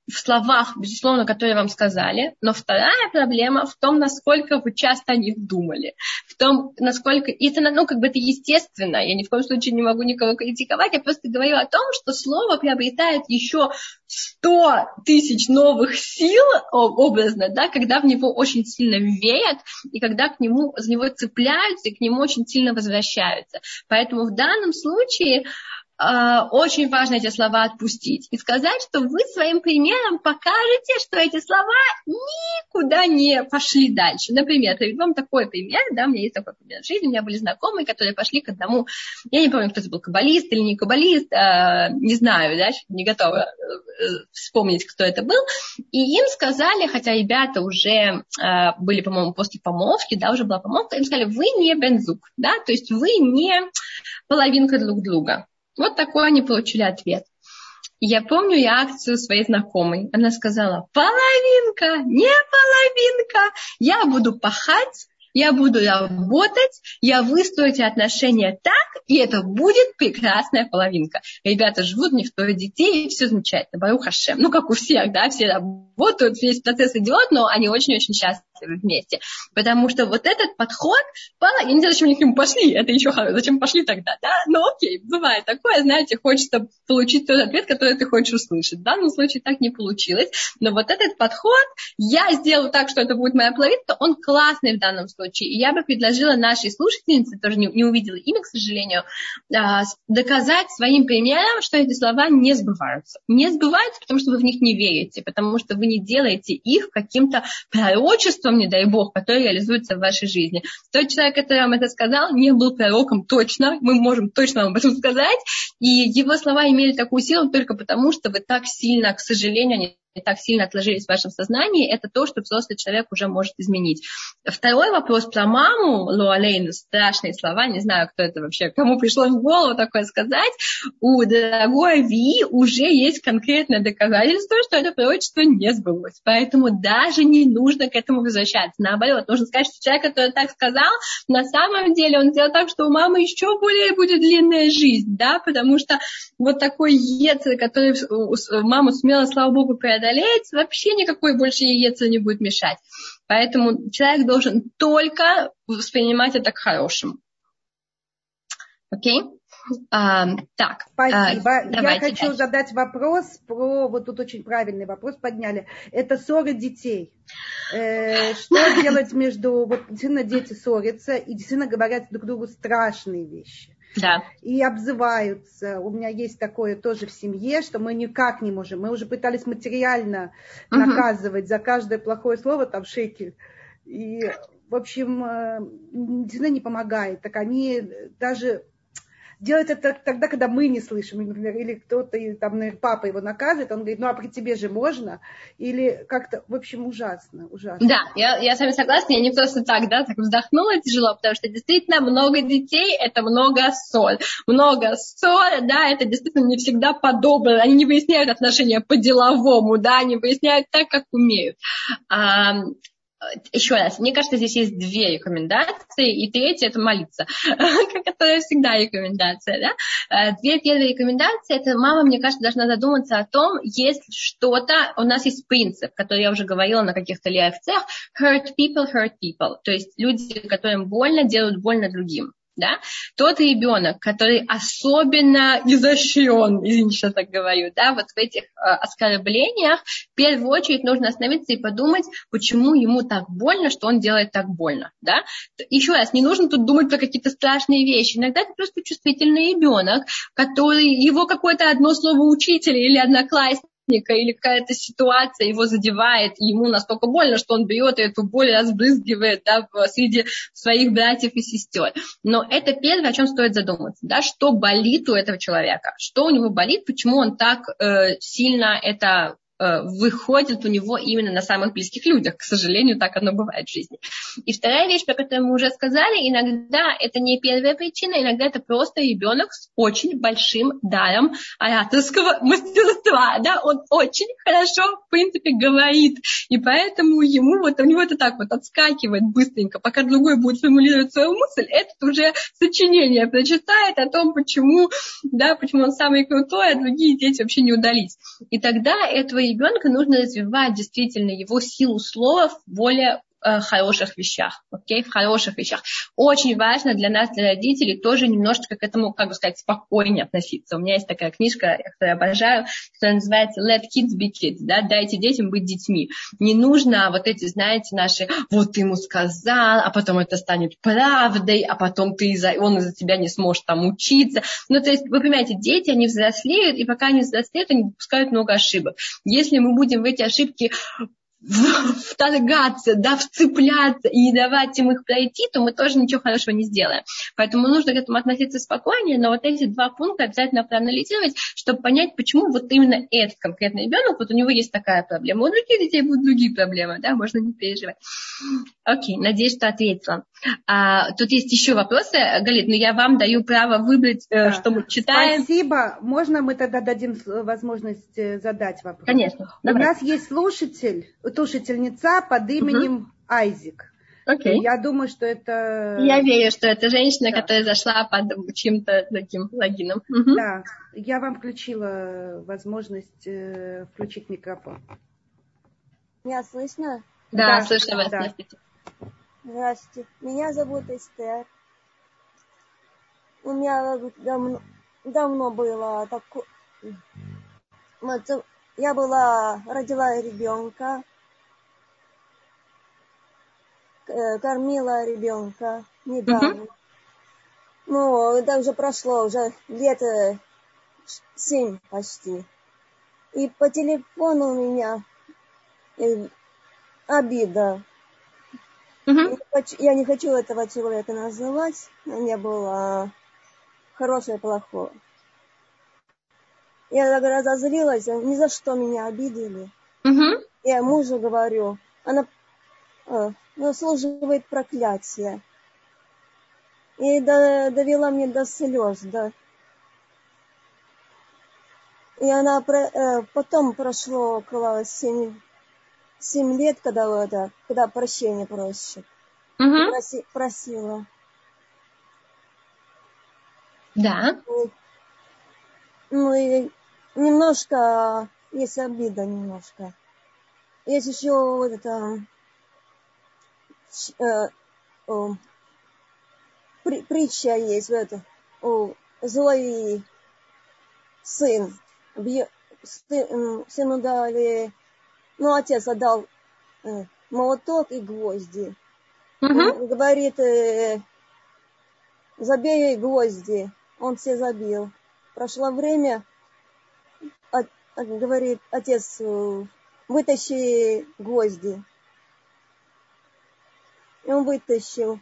[SPEAKER 1] в словах, безусловно, которые вам сказали, но вторая проблема в том, насколько вы часто о них думали, в том, насколько... И это, ну, как бы это естественно, я ни в коем случае не могу никого критиковать, я просто говорю о том, что слово приобретает еще сто тысяч новых сил, образно, да, когда в него очень сильно верят, и когда к нему, за него цепляются, и к нему очень сильно возвращаются. Поэтому в данном случае... очень важно эти слова отпустить и сказать, что вы своим примером покажете, что эти слова никуда не пошли дальше. Например, приведу вам такой пример, да, у меня есть такой пример в жизни, у меня были знакомые, которые пошли к одному, я не помню, кто это был, каббалист или не каббалист, а, не знаю, да, не готова вспомнить, кто это был, и им сказали, хотя ребята уже а, были, по-моему, после помолвки, да, уже была помолвка, им сказали, вы не бензук, да, то есть вы не половинка друг друга. Вот такой они получили ответ. Я помню реакцию своей знакомой. Она сказала, половинка, не половинка, я буду пахать, я буду работать, я выстрою эти отношения так, и это будет прекрасная половинка. Ребята живут, у них трое детей, и все замечательно, барух ашем. Ну, как у всех, да, все работают, весь процесс идет, но они очень-очень счастливы вместе. Потому что вот этот подход, я не знаю, зачем они к нему пошли, это еще зачем пошли тогда, да, но окей, бывает такое, знаете, хочется получить тот ответ, который ты хочешь услышать. В данном случае так не получилось, но вот этот подход, я сделаю так, что это будет моя половинка, он классный в данном случае. И я бы предложила нашей слушательнице, тоже не, не увидела имя, к сожалению, доказать своим примером, что эти слова не сбываются. Не сбываются, потому что вы в них не верите, потому что вы не делаете их каким-то пророчеством, не дай бог, которое реализуется в вашей жизни. Тот человек, который вам это сказал, не был пророком точно, мы можем точно вам об этом сказать, и его слова имели такую силу только потому, что вы так сильно, к сожалению, они так сильно отложились в вашем сознании, это то, что взрослый человек уже может изменить. Второй вопрос про маму, лоалейну, страшные слова, не знаю, кто это вообще, кому пришло в голову такое сказать, у дорогой Ви уже есть конкретное доказательство, что это пророчество не сбылось. Поэтому даже не нужно к этому возвращаться. Наоборот, нужно сказать, что человек, который так сказал, на самом деле он сделал так, что у мамы еще более будет длинная жизнь, да, потому что вот такой яйцо, который мама сумела, слава богу, преодолеть, вообще никакой больше яйца не будет мешать. Поэтому человек должен только воспринимать это к хорошему. Окей? А, так.
[SPEAKER 2] Спасибо.
[SPEAKER 1] А,
[SPEAKER 2] Я хочу дальше задать вопрос про, вот тут очень правильный вопрос подняли. Это ссоры детей. Э, что делать между, вот действительно дети ссорятся и действительно говорят друг другу страшные вещи.
[SPEAKER 1] Да.
[SPEAKER 2] И обзываются. У меня есть такое тоже в семье, что мы никак не можем. Мы уже пытались материально uh-huh. наказывать за каждое плохое слово, там шекель. И, в общем, действительно не помогает. Так они даже делают это тогда, когда мы не слышим, например, или кто-то, там, например, папа его наказывает, он говорит, ну а при тебе же можно, или как-то, в общем, ужасно, ужасно.
[SPEAKER 1] Да, я, я с вами согласна, я не просто так, да, так вздохнула тяжело, потому что действительно много детей, это много ссор, много ссор, да, это действительно не всегда по-доброму, они не выясняют отношения по-деловому, да, они выясняют так, как умеют. А, еще раз, мне кажется, здесь есть две рекомендации, и третья – это молиться, которая всегда рекомендация. Да? Две первые рекомендации – это мама, мне кажется, должна задуматься о том, есть что-то, у нас есть принцип, который я уже говорила на каких-то лекциях, hurt people, hurt people, то есть люди, которым больно, делают больно другим. Да? Тот ребенок, который особенно изощрен, извините, что так говорю, да, вот в этих э, оскорблениях, в первую очередь нужно остановиться и подумать, почему ему так больно, что он делает так больно. Да? Еще раз, не нужно тут думать про какие-то страшные вещи. Иногда это просто чувствительный ребенок, который, его какое-то одно слово учителя или одноклассник, или какая-то ситуация его задевает, и ему настолько больно, что он берет и эту боль разбрызгивает, да, среди своих братьев и сестер. Но это первое, о чем стоит задуматься, да, что болит у этого человека, что у него болит, почему он так э, сильно это выходит у него именно на самых близких людях. К сожалению, так оно бывает в жизни. И вторая вещь, про которую мы уже сказали, иногда это не первая причина, иногда это просто ребенок с очень большим даром ораторского мастерства. Да? Он очень хорошо, в принципе, говорит. И поэтому ему вот, у него это так вот отскакивает быстренько, пока другой будет формулировать свою мысль, этот уже сочинение прочитает о том, почему, да, почему он самый крутой, а другие дети вообще не удались. И тогда этого ребенка нужно развивать действительно его силу слова в более хороших вещах, окей, в хороших вещах. Очень важно для нас, для родителей, тоже немножечко к этому, как бы сказать, спокойнее относиться. У меня есть такая книжка, которую я обожаю, которая называется Let Kids Be Kids, да, дайте детям быть детьми. Не нужно вот эти, знаете, наши, вот ты ему сказал, а потом это станет правдой, а потом ты из-за, он из-за тебя не сможет там учиться. Ну, то есть, вы понимаете, дети, они взрослеют, и пока они взрослеют, они допускают много ошибок. Если мы будем в эти ошибки вторгаться, да, вцепляться и не давать им их пройти, то мы тоже ничего хорошего не сделаем. Поэтому нужно к этому относиться спокойнее, но вот эти два пункта обязательно проанализировать, чтобы понять, почему вот именно этот конкретный ребенок, вот у него есть такая проблема. У других детей будут другие проблемы, да, можно не переживать. Окей, надеюсь, что ответила. А, тут есть еще вопросы, Галит, но я вам даю право выбрать, да. Что мы читаем.
[SPEAKER 2] Спасибо. Можно мы тогда дадим возможность задать вопрос?
[SPEAKER 1] Конечно.
[SPEAKER 2] У давай. Нас есть слушатель, слушательница под именем угу. Айзик.
[SPEAKER 1] Okay.
[SPEAKER 2] Я думаю, что это...
[SPEAKER 1] Я верю, что это женщина,
[SPEAKER 2] да.
[SPEAKER 1] которая зашла под чьим-то таким логином. Угу.
[SPEAKER 2] Да, я вам включила возможность э, включить микрофон.
[SPEAKER 5] Меня слышно?
[SPEAKER 1] Да, да слышно вас.
[SPEAKER 2] Да.
[SPEAKER 5] Здравствуйте. Меня зовут Эстер. У меня давно, давно было такое... Я была, родила ребенка, кормила ребенка недавно. Uh-huh. Ну, это уже прошло, уже лет семь почти. И по телефону у меня обида. Uh-huh. Я не хочу этого человека называть. Не было хорошее, плохое. Я так разозлилась, ни за что меня обидели. Uh-huh. Я мужу говорю, она э, заслуживает проклятия. И до, довела мне до слез, да. И она э, потом прошло около семь, семь лет, когда, это, когда прощения просит. Uh-huh. Проси, просила.
[SPEAKER 1] Да.
[SPEAKER 5] И, ну и немножко, есть обида немножко. Есть еще вот это э, э, при, притча есть, вот это, о, злой сын, бьё, сын, сыну дали, ну отец отдал э, молоток и гвозди. Uh-huh. Он говорит, э, забей ей гвозди, он все забил. Прошло время, от, от, говорит отец, вытащи гвозди. И он вытащил.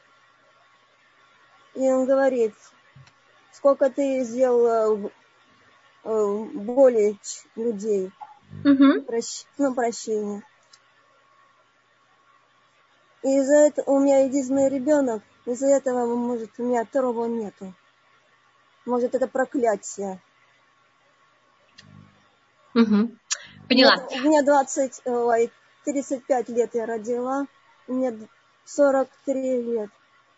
[SPEAKER 5] И он говорит, сколько ты сделал э, боли людей. Uh-huh. Прощ, ну, прощения. И из-за этого у меня единственный ребенок, из-за этого, может, у меня второго нету. Может, это проклятие.
[SPEAKER 1] Угу. Поняла.
[SPEAKER 5] У меня двадцать, ой, тридцать пять лет я родила, у меня сорок три лет.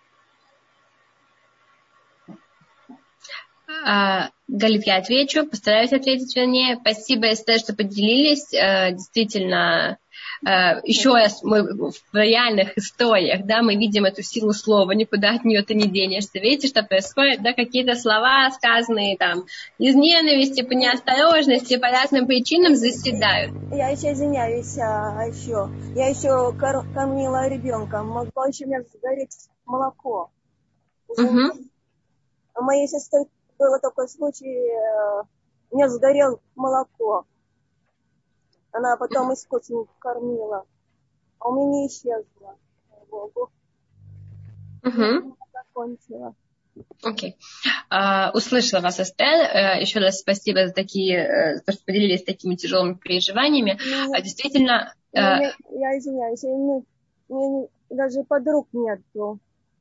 [SPEAKER 1] А, Галит, я отвечу, постараюсь ответить вернее. Спасибо, Эстер, что поделились. Действительно, еще раз мы в реальных историях, да, мы видим эту силу слова, никуда от нее ты не денешься. Видите, что происходит, да, какие-то слова, сказанные там из ненависти, по неосторожности, по разным причинам заседают.
[SPEAKER 5] Я еще извиняюсь, а еще, я еще кор- кормила ребенка, могло еще у меня сгореть молоко.
[SPEAKER 1] Угу.
[SPEAKER 5] У моей сестры был такой случай, у меня сгорело молоко. Она потом искусственно кормила. А у меня не исчезла. Богу.
[SPEAKER 1] Угу.
[SPEAKER 5] Закончила.
[SPEAKER 1] Окей. Okay. Uh, услышала вас, Эстер. Uh, еще раз спасибо за такие, uh, за то, что поделились такими тяжелыми переживаниями. Uh, действительно... Uh...
[SPEAKER 5] Я, я извиняюсь, у меня даже подруг нету.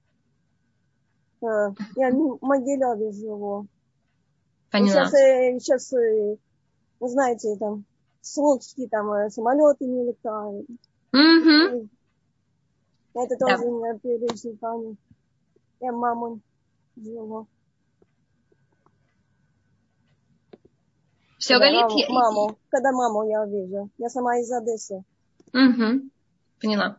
[SPEAKER 5] Uh, я в Могилеве живу.
[SPEAKER 1] Поняла.
[SPEAKER 5] Сейчас, сейчас, вы знаете, там слухи, там самолеты не летают.
[SPEAKER 1] Mm-hmm.
[SPEAKER 5] Это тоже да. У меня переживание. Я маму живу.
[SPEAKER 1] Все, Галит?
[SPEAKER 5] Маму, маму, когда маму я увижу. Я сама из Одессы.
[SPEAKER 1] Угу. Поняла.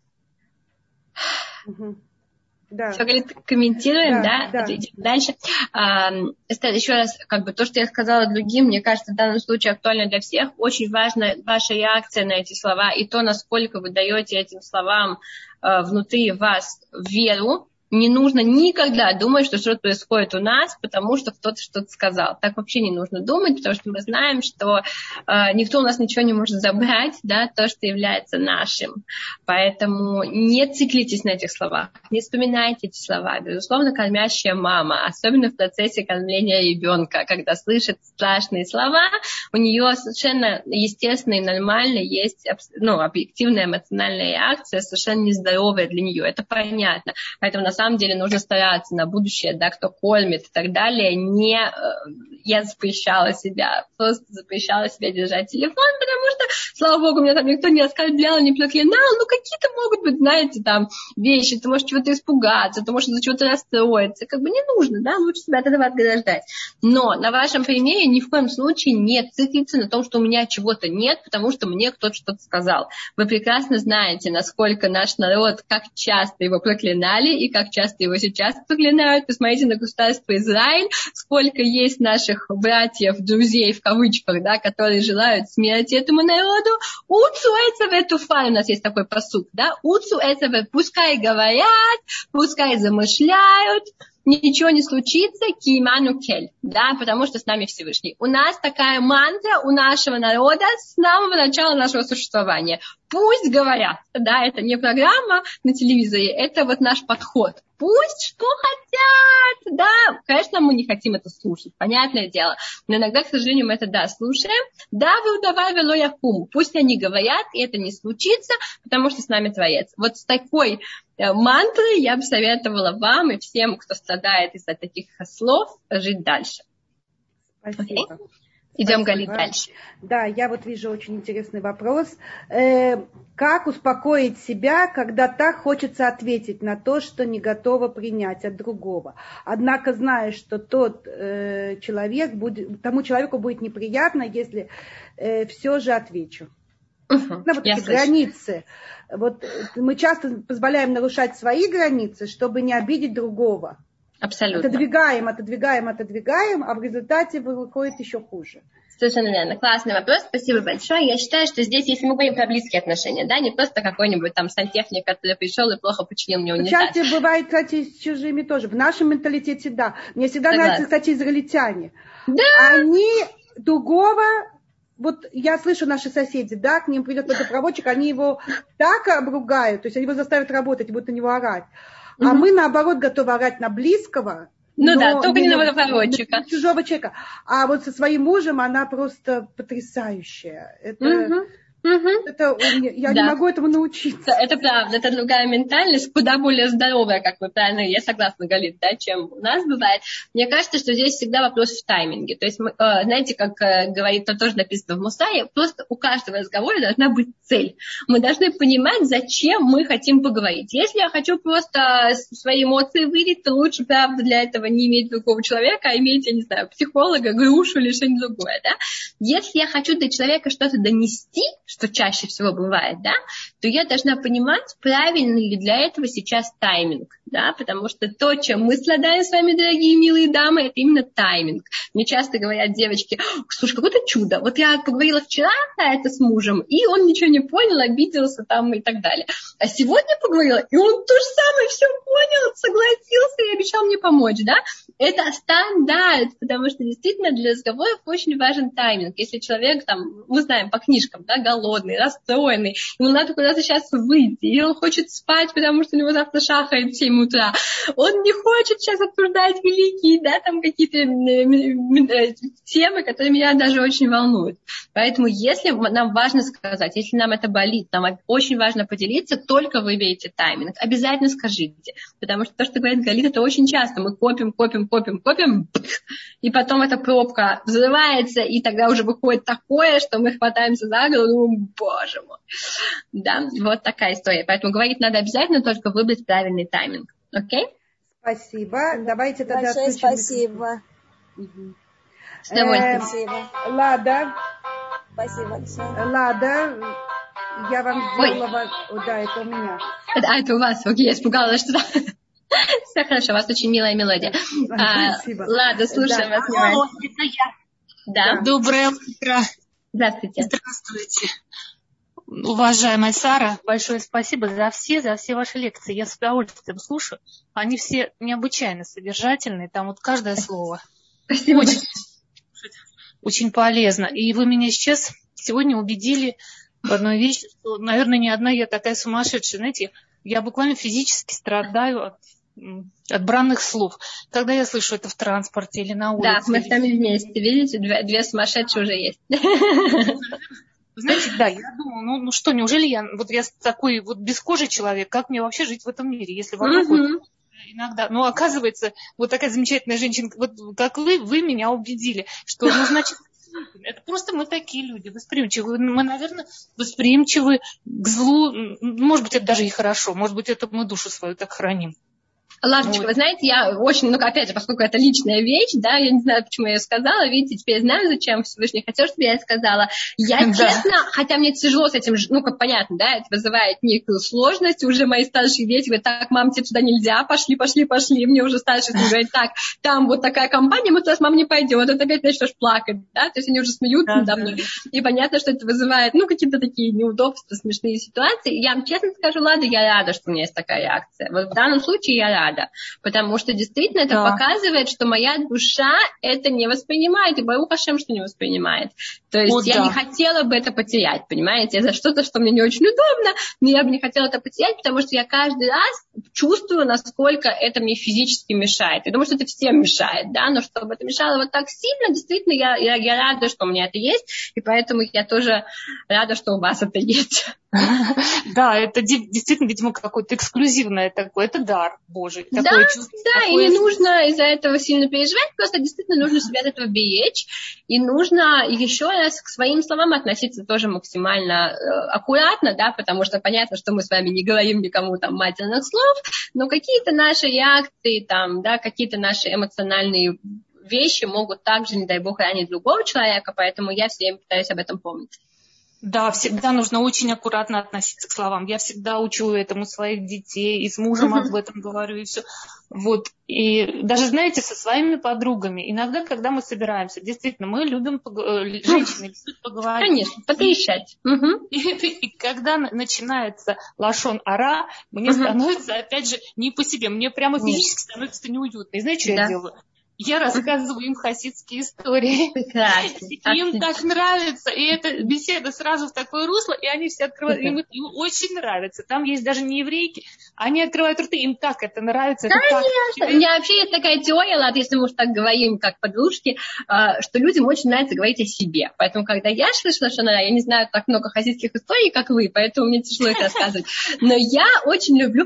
[SPEAKER 2] Угу. Да.
[SPEAKER 1] Все, Галит, комментируем, да?
[SPEAKER 2] да, да.
[SPEAKER 1] Идем дальше. А, еще раз, как бы то, что я сказала другим, мне кажется, в данном случае актуально для всех. Очень важна ваша реакция на эти слова и то, насколько вы даете этим словам а, внутри вас веру. Не нужно никогда думать, что что-то происходит у нас, потому что кто-то что-то сказал. Так вообще не нужно думать, потому что мы знаем, что э, никто у нас ничего не может забрать, да, то, что является нашим. Поэтому не циклитесь на этих словах, не вспоминайте эти слова. Безусловно, кормящая мама, особенно в процессе кормления ребенка, когда слышит страшные слова, у нее совершенно естественно и нормально есть, ну, объективная эмоциональная реакция, совершенно нездоровая для нее. Это понятно. Поэтому на самом деле нужно стараться на будущее, да, кто кормит и так далее, не, я запрещала себя, просто запрещала себя держать телефон, потому что, слава богу, меня там никто не оскорблял, не проклинал, ну какие-то могут быть, знаете, там вещи, ты можешь чего-то испугаться, ты можешь из-за чего-то расстроиться, как бы не нужно, да, лучше себя от этого отграждать. Но на вашем примере ни в коем случае не циклиться на том, что у меня чего-то нет, потому что мне кто-то что-то сказал. Вы прекрасно знаете, насколько наш народ, как часто его проклинали и как часто его сейчас проклинают. Посмотрите на государство Израиль, сколько есть наших братьев, друзей, в кавычках, да, которые желают смерти этому народу. Уцу эцеве туфаль, у нас есть такой пасук, да, уцу эцеве, пускай говорят, пускай замышляют, ничего не случится, киману кель, да, потому что с нами Всевышний. У нас такая мантра у нашего народа с самого начала нашего существования. Пусть говорят, да, это не программа на телевизоре, это вот наш подход. Пусть что хотят, да, конечно, мы не хотим это слушать, понятное дело, но иногда, к сожалению, мы это, да, слушаем. Да, вы удавай вело якум, пусть они говорят, и это не случится, потому что с нами Творец. Вот с такой э, мантрой я бы советовала вам и всем, кто страдает из-за таких слов, жить дальше.
[SPEAKER 2] Спасибо.
[SPEAKER 1] Okay? Идем,
[SPEAKER 2] Спасибо.
[SPEAKER 1] Галит, дальше.
[SPEAKER 2] Да, я вот вижу очень интересный вопрос. Э, как успокоить себя, когда так хочется ответить на то, что не готова принять от другого? Однако знаешь, что тот э, человек будет, тому человеку будет неприятно, если э, все же отвечу.
[SPEAKER 1] Uh-huh.
[SPEAKER 2] Ну, вот эти границы. Вот мы часто позволяем нарушать свои границы, чтобы не обидеть другого.
[SPEAKER 1] Абсолютно.
[SPEAKER 2] Отодвигаем, отодвигаем, отодвигаем, а в результате выходит еще хуже.
[SPEAKER 1] Совершенно верно. Классный вопрос. Спасибо большое. Я считаю, что здесь, если мы говорим про близкие отношения, да, не просто какой-нибудь там сантехник, который пришел и плохо починил мне унитаз.
[SPEAKER 2] Часто бывает, кстати, с чужими тоже. В нашем менталитете, да. Мне всегда Согласна. Нравятся, кстати, израильтяне.
[SPEAKER 1] Да.
[SPEAKER 2] Они другого... Вот я слышу, наши соседи, да, к ним придет водопроводчик, они его так обругают, то есть они его заставят работать, будут на него орать. А угу. мы, наоборот, готовы орать на близкого.
[SPEAKER 1] Ну да, только не на водопроводчика.
[SPEAKER 2] На чужого человека. А вот со своим мужем она просто потрясающая. Это...
[SPEAKER 1] Угу. Угу.
[SPEAKER 2] Это, я да. не могу этому научиться.
[SPEAKER 1] Это правда, это другая ментальность, куда более здоровая, как вы правильно, я согласна, Галит, да, чем у нас бывает. Мне кажется, что здесь всегда вопрос в тайминге. То есть, мы, знаете, как говорит, то тоже написано в Мусаре, просто у каждого разговора должна быть цель. Мы должны понимать, зачем мы хотим поговорить. Если я хочу просто свои эмоции выявить, то лучше, правда, для этого не иметь другого человека, а иметь, я не знаю, психолога, грушу или что-нибудь другое, да. Если я хочу до человека что-то донести, что чаще всего бывает, да, то я должна понимать, правильный ли для этого сейчас тайминг, да, потому что то, чем мы страдаем с вами, дорогие милые дамы, это именно тайминг. Мне часто говорят девочки, слушай, какое-то чудо, вот я поговорила вчера на это с мужем, и он ничего не понял, обиделся там и так далее. А сегодня поговорила, и он то же самое все понял, согласился и обещал мне помочь, да. Это стандарт, потому что действительно для разговоров очень важен тайминг. Если человек, там, мы знаем по книжкам, да, голодный, расстроенный, ему надо куда-то сейчас выйти, и он хочет спать, потому что у него завтра шахает в семь утра. Он не хочет сейчас обсуждать великие, да, там какие-то темы, которые меня даже очень волнуют. Поэтому если нам важно сказать, если нам это болит, нам очень важно поделиться, только вы видите тайминг, обязательно скажите. Потому что то, что говорит Галит, это очень часто. Мы копим, копим, копим, копим, и потом эта пробка взрывается, и тогда уже выходит такое, что мы хватаемся за голову, думаем, боже мой. Да, вот такая история. Поэтому говорить надо обязательно, только выбрать правильный тайминг. Окей?
[SPEAKER 2] Спасибо. Давайте тогда
[SPEAKER 5] Большое
[SPEAKER 2] отключим.
[SPEAKER 5] Спасибо.
[SPEAKER 2] Угу.
[SPEAKER 1] С удовольствием.
[SPEAKER 5] Спасибо.
[SPEAKER 2] Лада.
[SPEAKER 5] Спасибо большое.
[SPEAKER 2] Лада, я вам сделала... Ой. О, да, это у меня.
[SPEAKER 1] А, это у вас. Окей, я испугалась, что... Все хорошо, у вас очень милая мелодия.
[SPEAKER 2] Спасибо.
[SPEAKER 1] А, Лада, слушаем
[SPEAKER 2] да.
[SPEAKER 1] вас внимательно.
[SPEAKER 6] Это я.
[SPEAKER 1] Да.
[SPEAKER 6] Доброе утро.
[SPEAKER 1] Здравствуйте.
[SPEAKER 6] Здравствуйте. Уважаемая Сара, большое спасибо за все, за все ваши лекции. Я с удовольствием слушаю. Они все необычайно содержательные. Там вот каждое слово.
[SPEAKER 1] Спасибо.
[SPEAKER 6] Очень, очень полезно. И вы меня сейчас сегодня убедили в одной вещи, что, наверное, не одна я такая сумасшедшая. Знаете, я буквально физически страдаю от, от бранных слов. Когда я слышу это в транспорте или на улице.
[SPEAKER 1] Да, мы с вами вместе. Видите, две, две сумасшедшие уже есть.
[SPEAKER 6] Знаете, да, я думаю, ну, ну что, неужели я, вот я такой вот без кожи человек, как мне вообще жить в этом мире, если вокруг uh-huh. вот, иногда, ну, оказывается, вот такая замечательная женщина, вот как вы, вы меня убедили, что, ну, значит, это просто мы такие люди, восприимчивые, мы, наверное, восприимчивы к злу, может быть, это даже и хорошо, может быть, это мы душу свою так храним.
[SPEAKER 1] Ладочка, вот. Вы знаете, я очень, ну, опять же, поскольку это личная вещь, да, я не знаю, почему я ее сказала, видите, теперь я знаю, зачем Всевышний хотел, чтобы я сказала. Я, да. честно, хотя мне тяжело с этим, ну, как понятно, да, это вызывает некую сложность, уже мои старшие дети говорят, так, мам, тебе туда нельзя, пошли, пошли, пошли, мне уже старший сын говорит, так, там вот такая компания, мы туда с мамой не пойдем, вот это опять начнешь плакать, да, то есть они уже смеются надо мной, и понятно, что это вызывает, ну, какие-то такие неудобства, смешные ситуации, и я вам честно скажу, ладно, я рада, что у меня есть такая реакция, вот в данном случае я рада. Потому что действительно это да. показывает, что моя душа это не воспринимает, и Барух Ашем, что не воспринимает. То есть вот я да. не хотела бы это потерять, понимаете, за что-то, что мне не очень удобно, но я бы не хотела это потерять, потому что я каждый раз чувствую, насколько это мне физически мешает. Я думаю, что это всем мешает, да, но чтобы это мешало вот так сильно, действительно, я, я, я рада, что у меня это есть, и поэтому я тоже рада, что у вас это есть.
[SPEAKER 6] Да, это действительно, видимо, какое-то эксклюзивное такое, это дар Божий.
[SPEAKER 1] Да, да, и не нужно из-за этого сильно переживать, просто действительно нужно себя от этого беречь, и нужно еще раз к своим словам относиться тоже максимально э, аккуратно, да, потому что понятно, что мы с вами не говорим никому там матерных слов, но какие-то наши реакции, там, да, какие-то наши эмоциональные вещи могут также, не дай бог, ранить другого человека, поэтому я все время пытаюсь об этом помнить.
[SPEAKER 6] Да, всегда нужно очень аккуратно относиться к словам. Я всегда учу этому своих детей, и с мужем об этом говорю, и все. Вот. И даже, знаете, со своими подругами, иногда, когда мы собираемся, действительно, мы любим, женщины любят поговорить.
[SPEAKER 1] Конечно, потрещать.
[SPEAKER 6] И, и когда начинается лашон ара, мне становится, опять же, не по себе, мне прямо физически становится неуютно. И знаете, что я делаю? Я рассказываю им хасидские истории.
[SPEAKER 1] Прекрасно.
[SPEAKER 6] Им так нравится. И эта беседа сразу в такое русло, и они все открывают. Им, им очень нравится. Там есть даже не еврейки. Они открывают рты, им так это нравится.
[SPEAKER 1] Конечно.
[SPEAKER 6] Это так...
[SPEAKER 1] У меня вообще есть такая теория, ладно, если мы уж так говорим, как подружки, что людям очень нравится говорить о себе. Поэтому, когда я слышала, что я не знаю так много хасидских историй, как вы, поэтому мне тяжело это рассказывать. Но я очень люблю...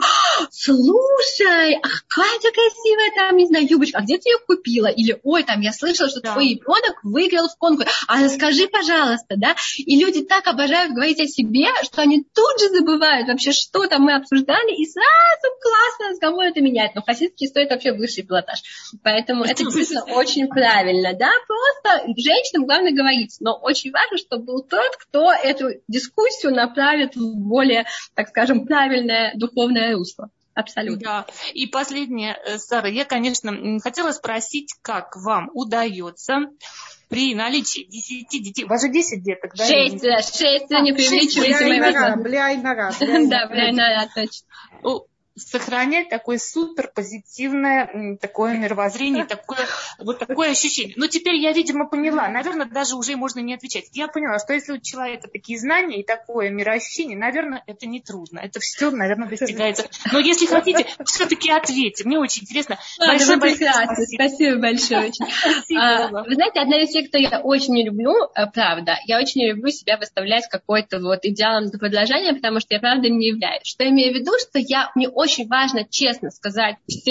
[SPEAKER 1] Слушай, а какая ты красивая там, не знаю, юбочка. А где ты ее купила? Или, ой, там, я слышала, что да. твой ребенок выиграл в конкурсе. А расскажи, пожалуйста, да? И люди так обожают говорить о себе, что они тут же забывают вообще, что там мы обсуждали, и сразу классно разговор это меняет. Но хасидский стоит вообще высший пилотаж. Поэтому это действительно очень правильно, да? Просто женщинам главное говорить. Но очень важно, чтобы был тот, кто эту дискуссию направит в более, так скажем, правильное духовное русло. Абсолютно.
[SPEAKER 6] Да. И последнее, Сара, я, конечно, хотела спросить, как вам удается при наличии десяти детей, у вас же десять деток, да?
[SPEAKER 1] Шесть, да, шесть, не преувеличивайте мои возможности.
[SPEAKER 2] Бляй-нара,
[SPEAKER 1] да, бляй-нара, точно.
[SPEAKER 6] Сохранять такое супер позитивное такое мировоззрение, такое, вот такое ощущение. Но теперь я, видимо, поняла, наверное, даже уже можно не отвечать. Я поняла, что если у человека такие знания и такое мироощущение, наверное, это не трудно. Это все, наверное, достигается. Но если хотите, все-таки ответьте. Мне очень интересно.
[SPEAKER 1] Большое, большое спасибо. Спасибо большое. Очень. Спасибо. А, вы знаете, одна из вещей, что я очень не люблю, правда, я очень не люблю себя выставлять какой-то вот идеалом для подражания, потому что я, правда, им не являюсь. Что я имею в виду, что я, мне очень важно честно сказать всем,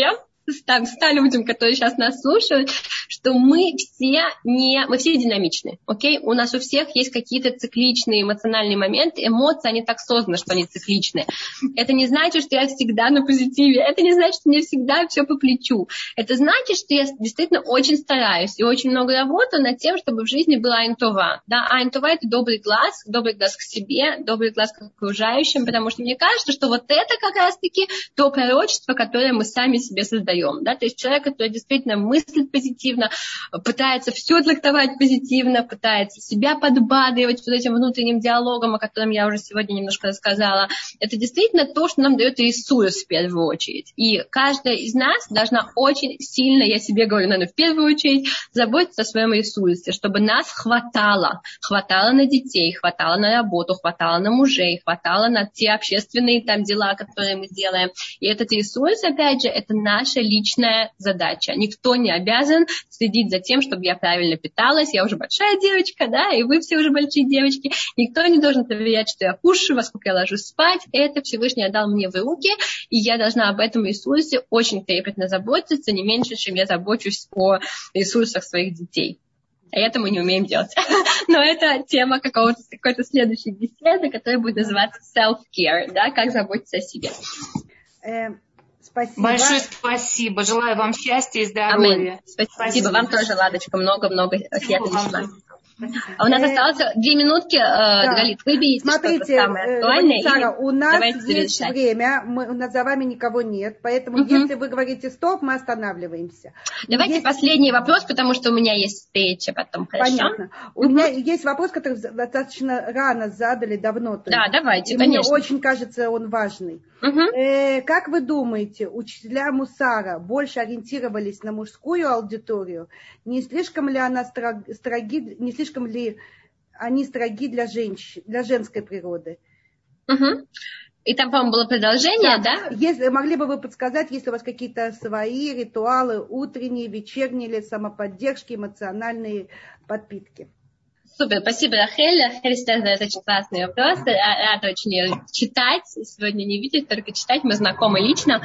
[SPEAKER 1] ста, ста людям, которые сейчас нас слушают, что мы все не, мы все динамичны, окей? У нас у всех есть какие-то цикличные эмоциональные моменты, эмоции, они так созданы, что они цикличны. Это не значит, что я всегда на позитиве, это не значит, что мне всегда все по плечу. Это значит, что я действительно очень стараюсь и очень много работаю над тем, чтобы в жизни была айн това. Да, айн това — это добрый глаз, добрый глаз к себе, добрый глаз к окружающим, потому что мне кажется, что вот это как раз-таки то пророчество, которое мы сами себе создаем. Да? То есть человек, который действительно мыслит позитивно, пытается все трактовать позитивно, пытается себя подбадривать вот этим внутренним диалогом, о котором я уже сегодня немножко рассказала. Это действительно то, что нам дает Иисус в первую очередь. И каждая из нас должна очень сильно, я себе говорю, наверное, в первую очередь, заботиться о своем Иисусе, чтобы нас хватало. Хватало на детей, хватало на работу, хватало на мужей, хватало на те общественные там дела, которые мы делаем. И этот Иисус, опять же, это наша личная задача. Никто не обязан следить за тем, чтобы я правильно питалась. Я уже большая девочка, да, и вы все уже большие девочки. Никто не должен проверять, что я кушаю, во сколько я ложусь спать. Это Всевышний отдал мне в руки, и я должна об этом Иисусе очень трепетно заботиться, не меньше, чем я забочусь о ресурсах своих детей. А это мы не умеем делать. Но это тема какого-то, какой-то следующей беседы, которая будет называться self-care, да, как заботиться о себе.
[SPEAKER 2] Э, спасибо.
[SPEAKER 6] Большое спасибо. Желаю вам счастья и здоровья.
[SPEAKER 1] Спасибо. Спасибо вам тоже, Ладочка. Много-много света. А у нас э, осталось две минутки, да. Галит, выберите
[SPEAKER 2] Смотрите,
[SPEAKER 1] что-то самое актуальное.
[SPEAKER 2] Сара, у нас есть завершать. время, мы, у нас за вами никого нет, поэтому угу. если вы говорите стоп, мы останавливаемся.
[SPEAKER 1] Давайте
[SPEAKER 2] есть...
[SPEAKER 1] последний вопрос, потому что у меня есть встреча потом, хорошо?
[SPEAKER 2] Понятно. У угу. меня есть вопрос, который достаточно рано задали, давно.
[SPEAKER 1] Да, давайте,
[SPEAKER 2] и
[SPEAKER 1] конечно.
[SPEAKER 2] Мне очень кажется, он важный. Угу. Э, как вы думаете, учителя Мусара больше ориентировались на мужскую аудиторию? Не слишком ли она строги, не слишком ли они строги для женщин, для женской природы?
[SPEAKER 1] Угу. И там, по-моему, было продолжение, да?
[SPEAKER 2] да? Если, могли бы вы подсказать, если у вас какие-то свои ритуалы, утренние, вечерние или самоподдержки, эмоциональные подпитки?
[SPEAKER 1] Супер, спасибо, Рахель. Рахель всегда задает очень классные вопросы. Рада очень ее читать. Сегодня не видеть, только читать. Мы знакомы лично.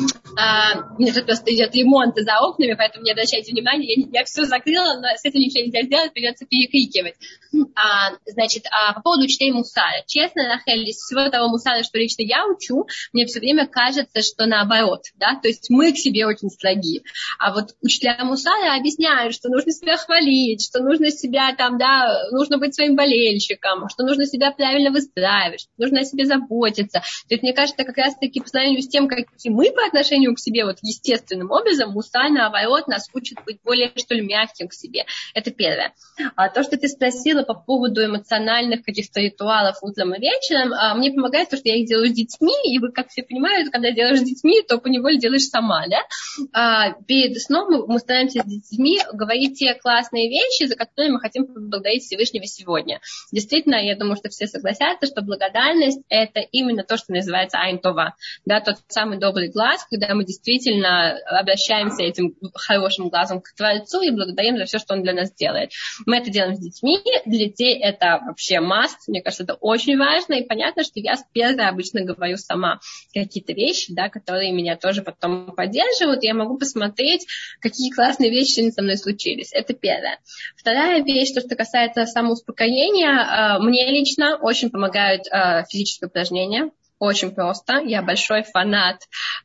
[SPEAKER 1] А, у меня тут просто идет ремонт за окнами, поэтому не обращайте внимания. Я, я все закрыла, но с этим ничего нельзя сделать, придется перекрикивать. А, значит, а, по поводу учителей Мусара. Честно, Рахель, из всего того Мусара, что лично я учу, мне все время кажется, что наоборот. Да? То есть мы к себе очень строги. А вот учителя Мусара объясняют, что нужно себя хвалить, что нужно себя там, да, нужно быть своим болельщиком, что нужно себя правильно выстраивать, что нужно о себе заботиться. То есть, мне кажется, как раз-таки по сравнению с тем, какие мы по отношению к себе вот естественным образом, Мусар, наоборот, нас учит быть более, что ли, мягким к себе. Это первое. А то, что ты спросила по поводу эмоциональных каких-то ритуалов утром и вечером, мне помогает то, что я их делаю с детьми, и вы, как все понимают, когда делаешь с детьми, то поневоле делаешь сама, да? Перед сном мы стараемся с детьми говорить те классные вещи, за которые мы хотим поблагодарить Всевышнего сегодня. Действительно, я думаю, что все согласятся, что благодарность – это именно то, что называется айн това, да, тот самый добрый глаз, когда мы действительно обращаемся этим хорошим глазом к Творцу и благодарим за все, что Он для нас делает. Мы это делаем с детьми, для детей это вообще must, мне кажется, это очень важно, и понятно, что я первая обычно говорю сама какие-то вещи, да, которые меня тоже потом поддерживают, и я могу посмотреть, какие классные вещи со мной случились. Это первое. Вторая вещь, то, что касается самоуспокоения, мне лично очень помогают физические упражнения. Очень просто. Я большой фанат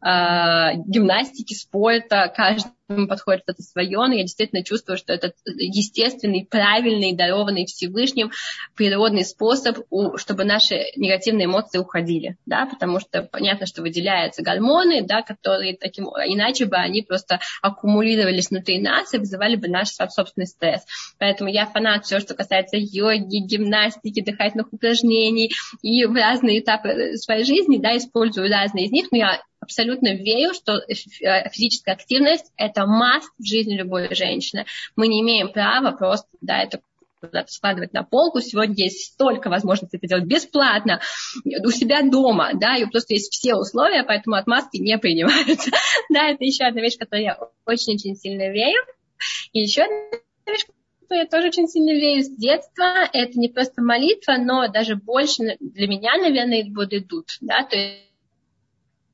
[SPEAKER 1] гимнастики, спорта. Каждый подходит что-то свое, но я действительно чувствую, что это естественный, правильный, дарованный Всевышним природный способ, чтобы наши негативные эмоции уходили, да, потому что понятно, что выделяются гормоны, да, которые таким, иначе бы они просто аккумулировались внутри нас и вызывали бы наш собственный стресс. Поэтому я фанат всего, что касается йоги, гимнастики, дыхательных упражнений, и в разные этапы своей жизни, да, использую разные из них, но я абсолютно верю, что физическая активность – это must в жизни любой женщины. Мы не имеем права просто, да, это куда-то складывать на полку. Сегодня есть столько возможностей это делать бесплатно у себя дома, да, и просто есть все условия, поэтому отмазки не принимаются. Да, это еще одна вещь, в которую я очень-очень сильно верю. И еще одна вещь, в которую я тоже очень сильно верю с детства, это не просто молитва, но даже больше для меня, наверное, идут, да, то есть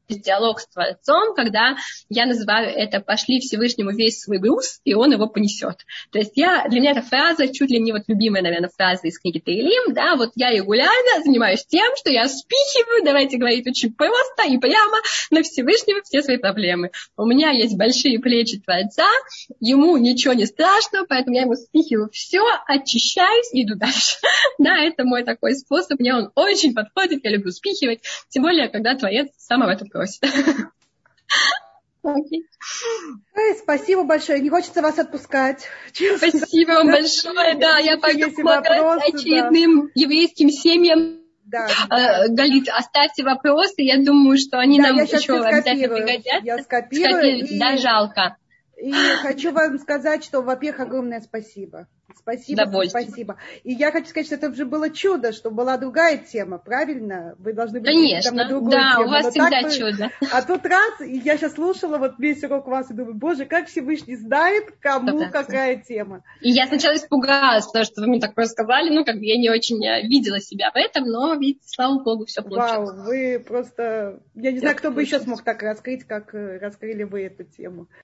[SPEAKER 1] диалог с Творцом, когда я называю это «пошли Всевышнему весь свой груз, и он его понесет». То есть я, для меня эта фраза, чуть ли не вот любимая, наверное, фраза из книги Теилим, да, вот я регулярно занимаюсь тем, что я спихиваю, давайте говорить очень просто и прямо, на Всевышнего все свои проблемы. У меня есть большие плечи Творца, ему ничего не страшно, поэтому я ему спихиваю все, очищаюсь и иду дальше. Да, это мой такой способ, мне он очень подходит, я люблю спихивать, тем более, когда Творец сам об этом просит. Okay.
[SPEAKER 2] Ой, спасибо большое. Не хочется вас отпускать.
[SPEAKER 1] Честно. Спасибо вам большое. Да, я пойду помогать очередным да. еврейским семьям. Да, да. Галит, оставьте вопросы. Я думаю, что они да, нам еще обязательно пригодятся.
[SPEAKER 2] Я скопирую.
[SPEAKER 1] И... Да, жалко.
[SPEAKER 2] И хочу вам сказать, что, во-первых, огромное спасибо. Спасибо, спасибо. И я хочу сказать, что это уже было чудо, что была другая тема, правильно? Вы должны были
[SPEAKER 1] Конечно,
[SPEAKER 2] на другую
[SPEAKER 1] да,
[SPEAKER 2] тему.
[SPEAKER 1] у вас
[SPEAKER 2] Но
[SPEAKER 1] всегда
[SPEAKER 2] вы...
[SPEAKER 1] чудо.
[SPEAKER 2] А тут раз, и я сейчас слушала вот весь урок вас и думаю, боже, как Всевышний знает, кому да, какая тема.
[SPEAKER 1] И я сначала испугалась, потому что вы мне такое сказали, ну, как бы я не очень видела себя в этом, но, видите, слава богу, все получилось.
[SPEAKER 2] Вау, вы просто, я не знаю, кто бы еще смог так раскрыть, как раскрыли вы эту тему.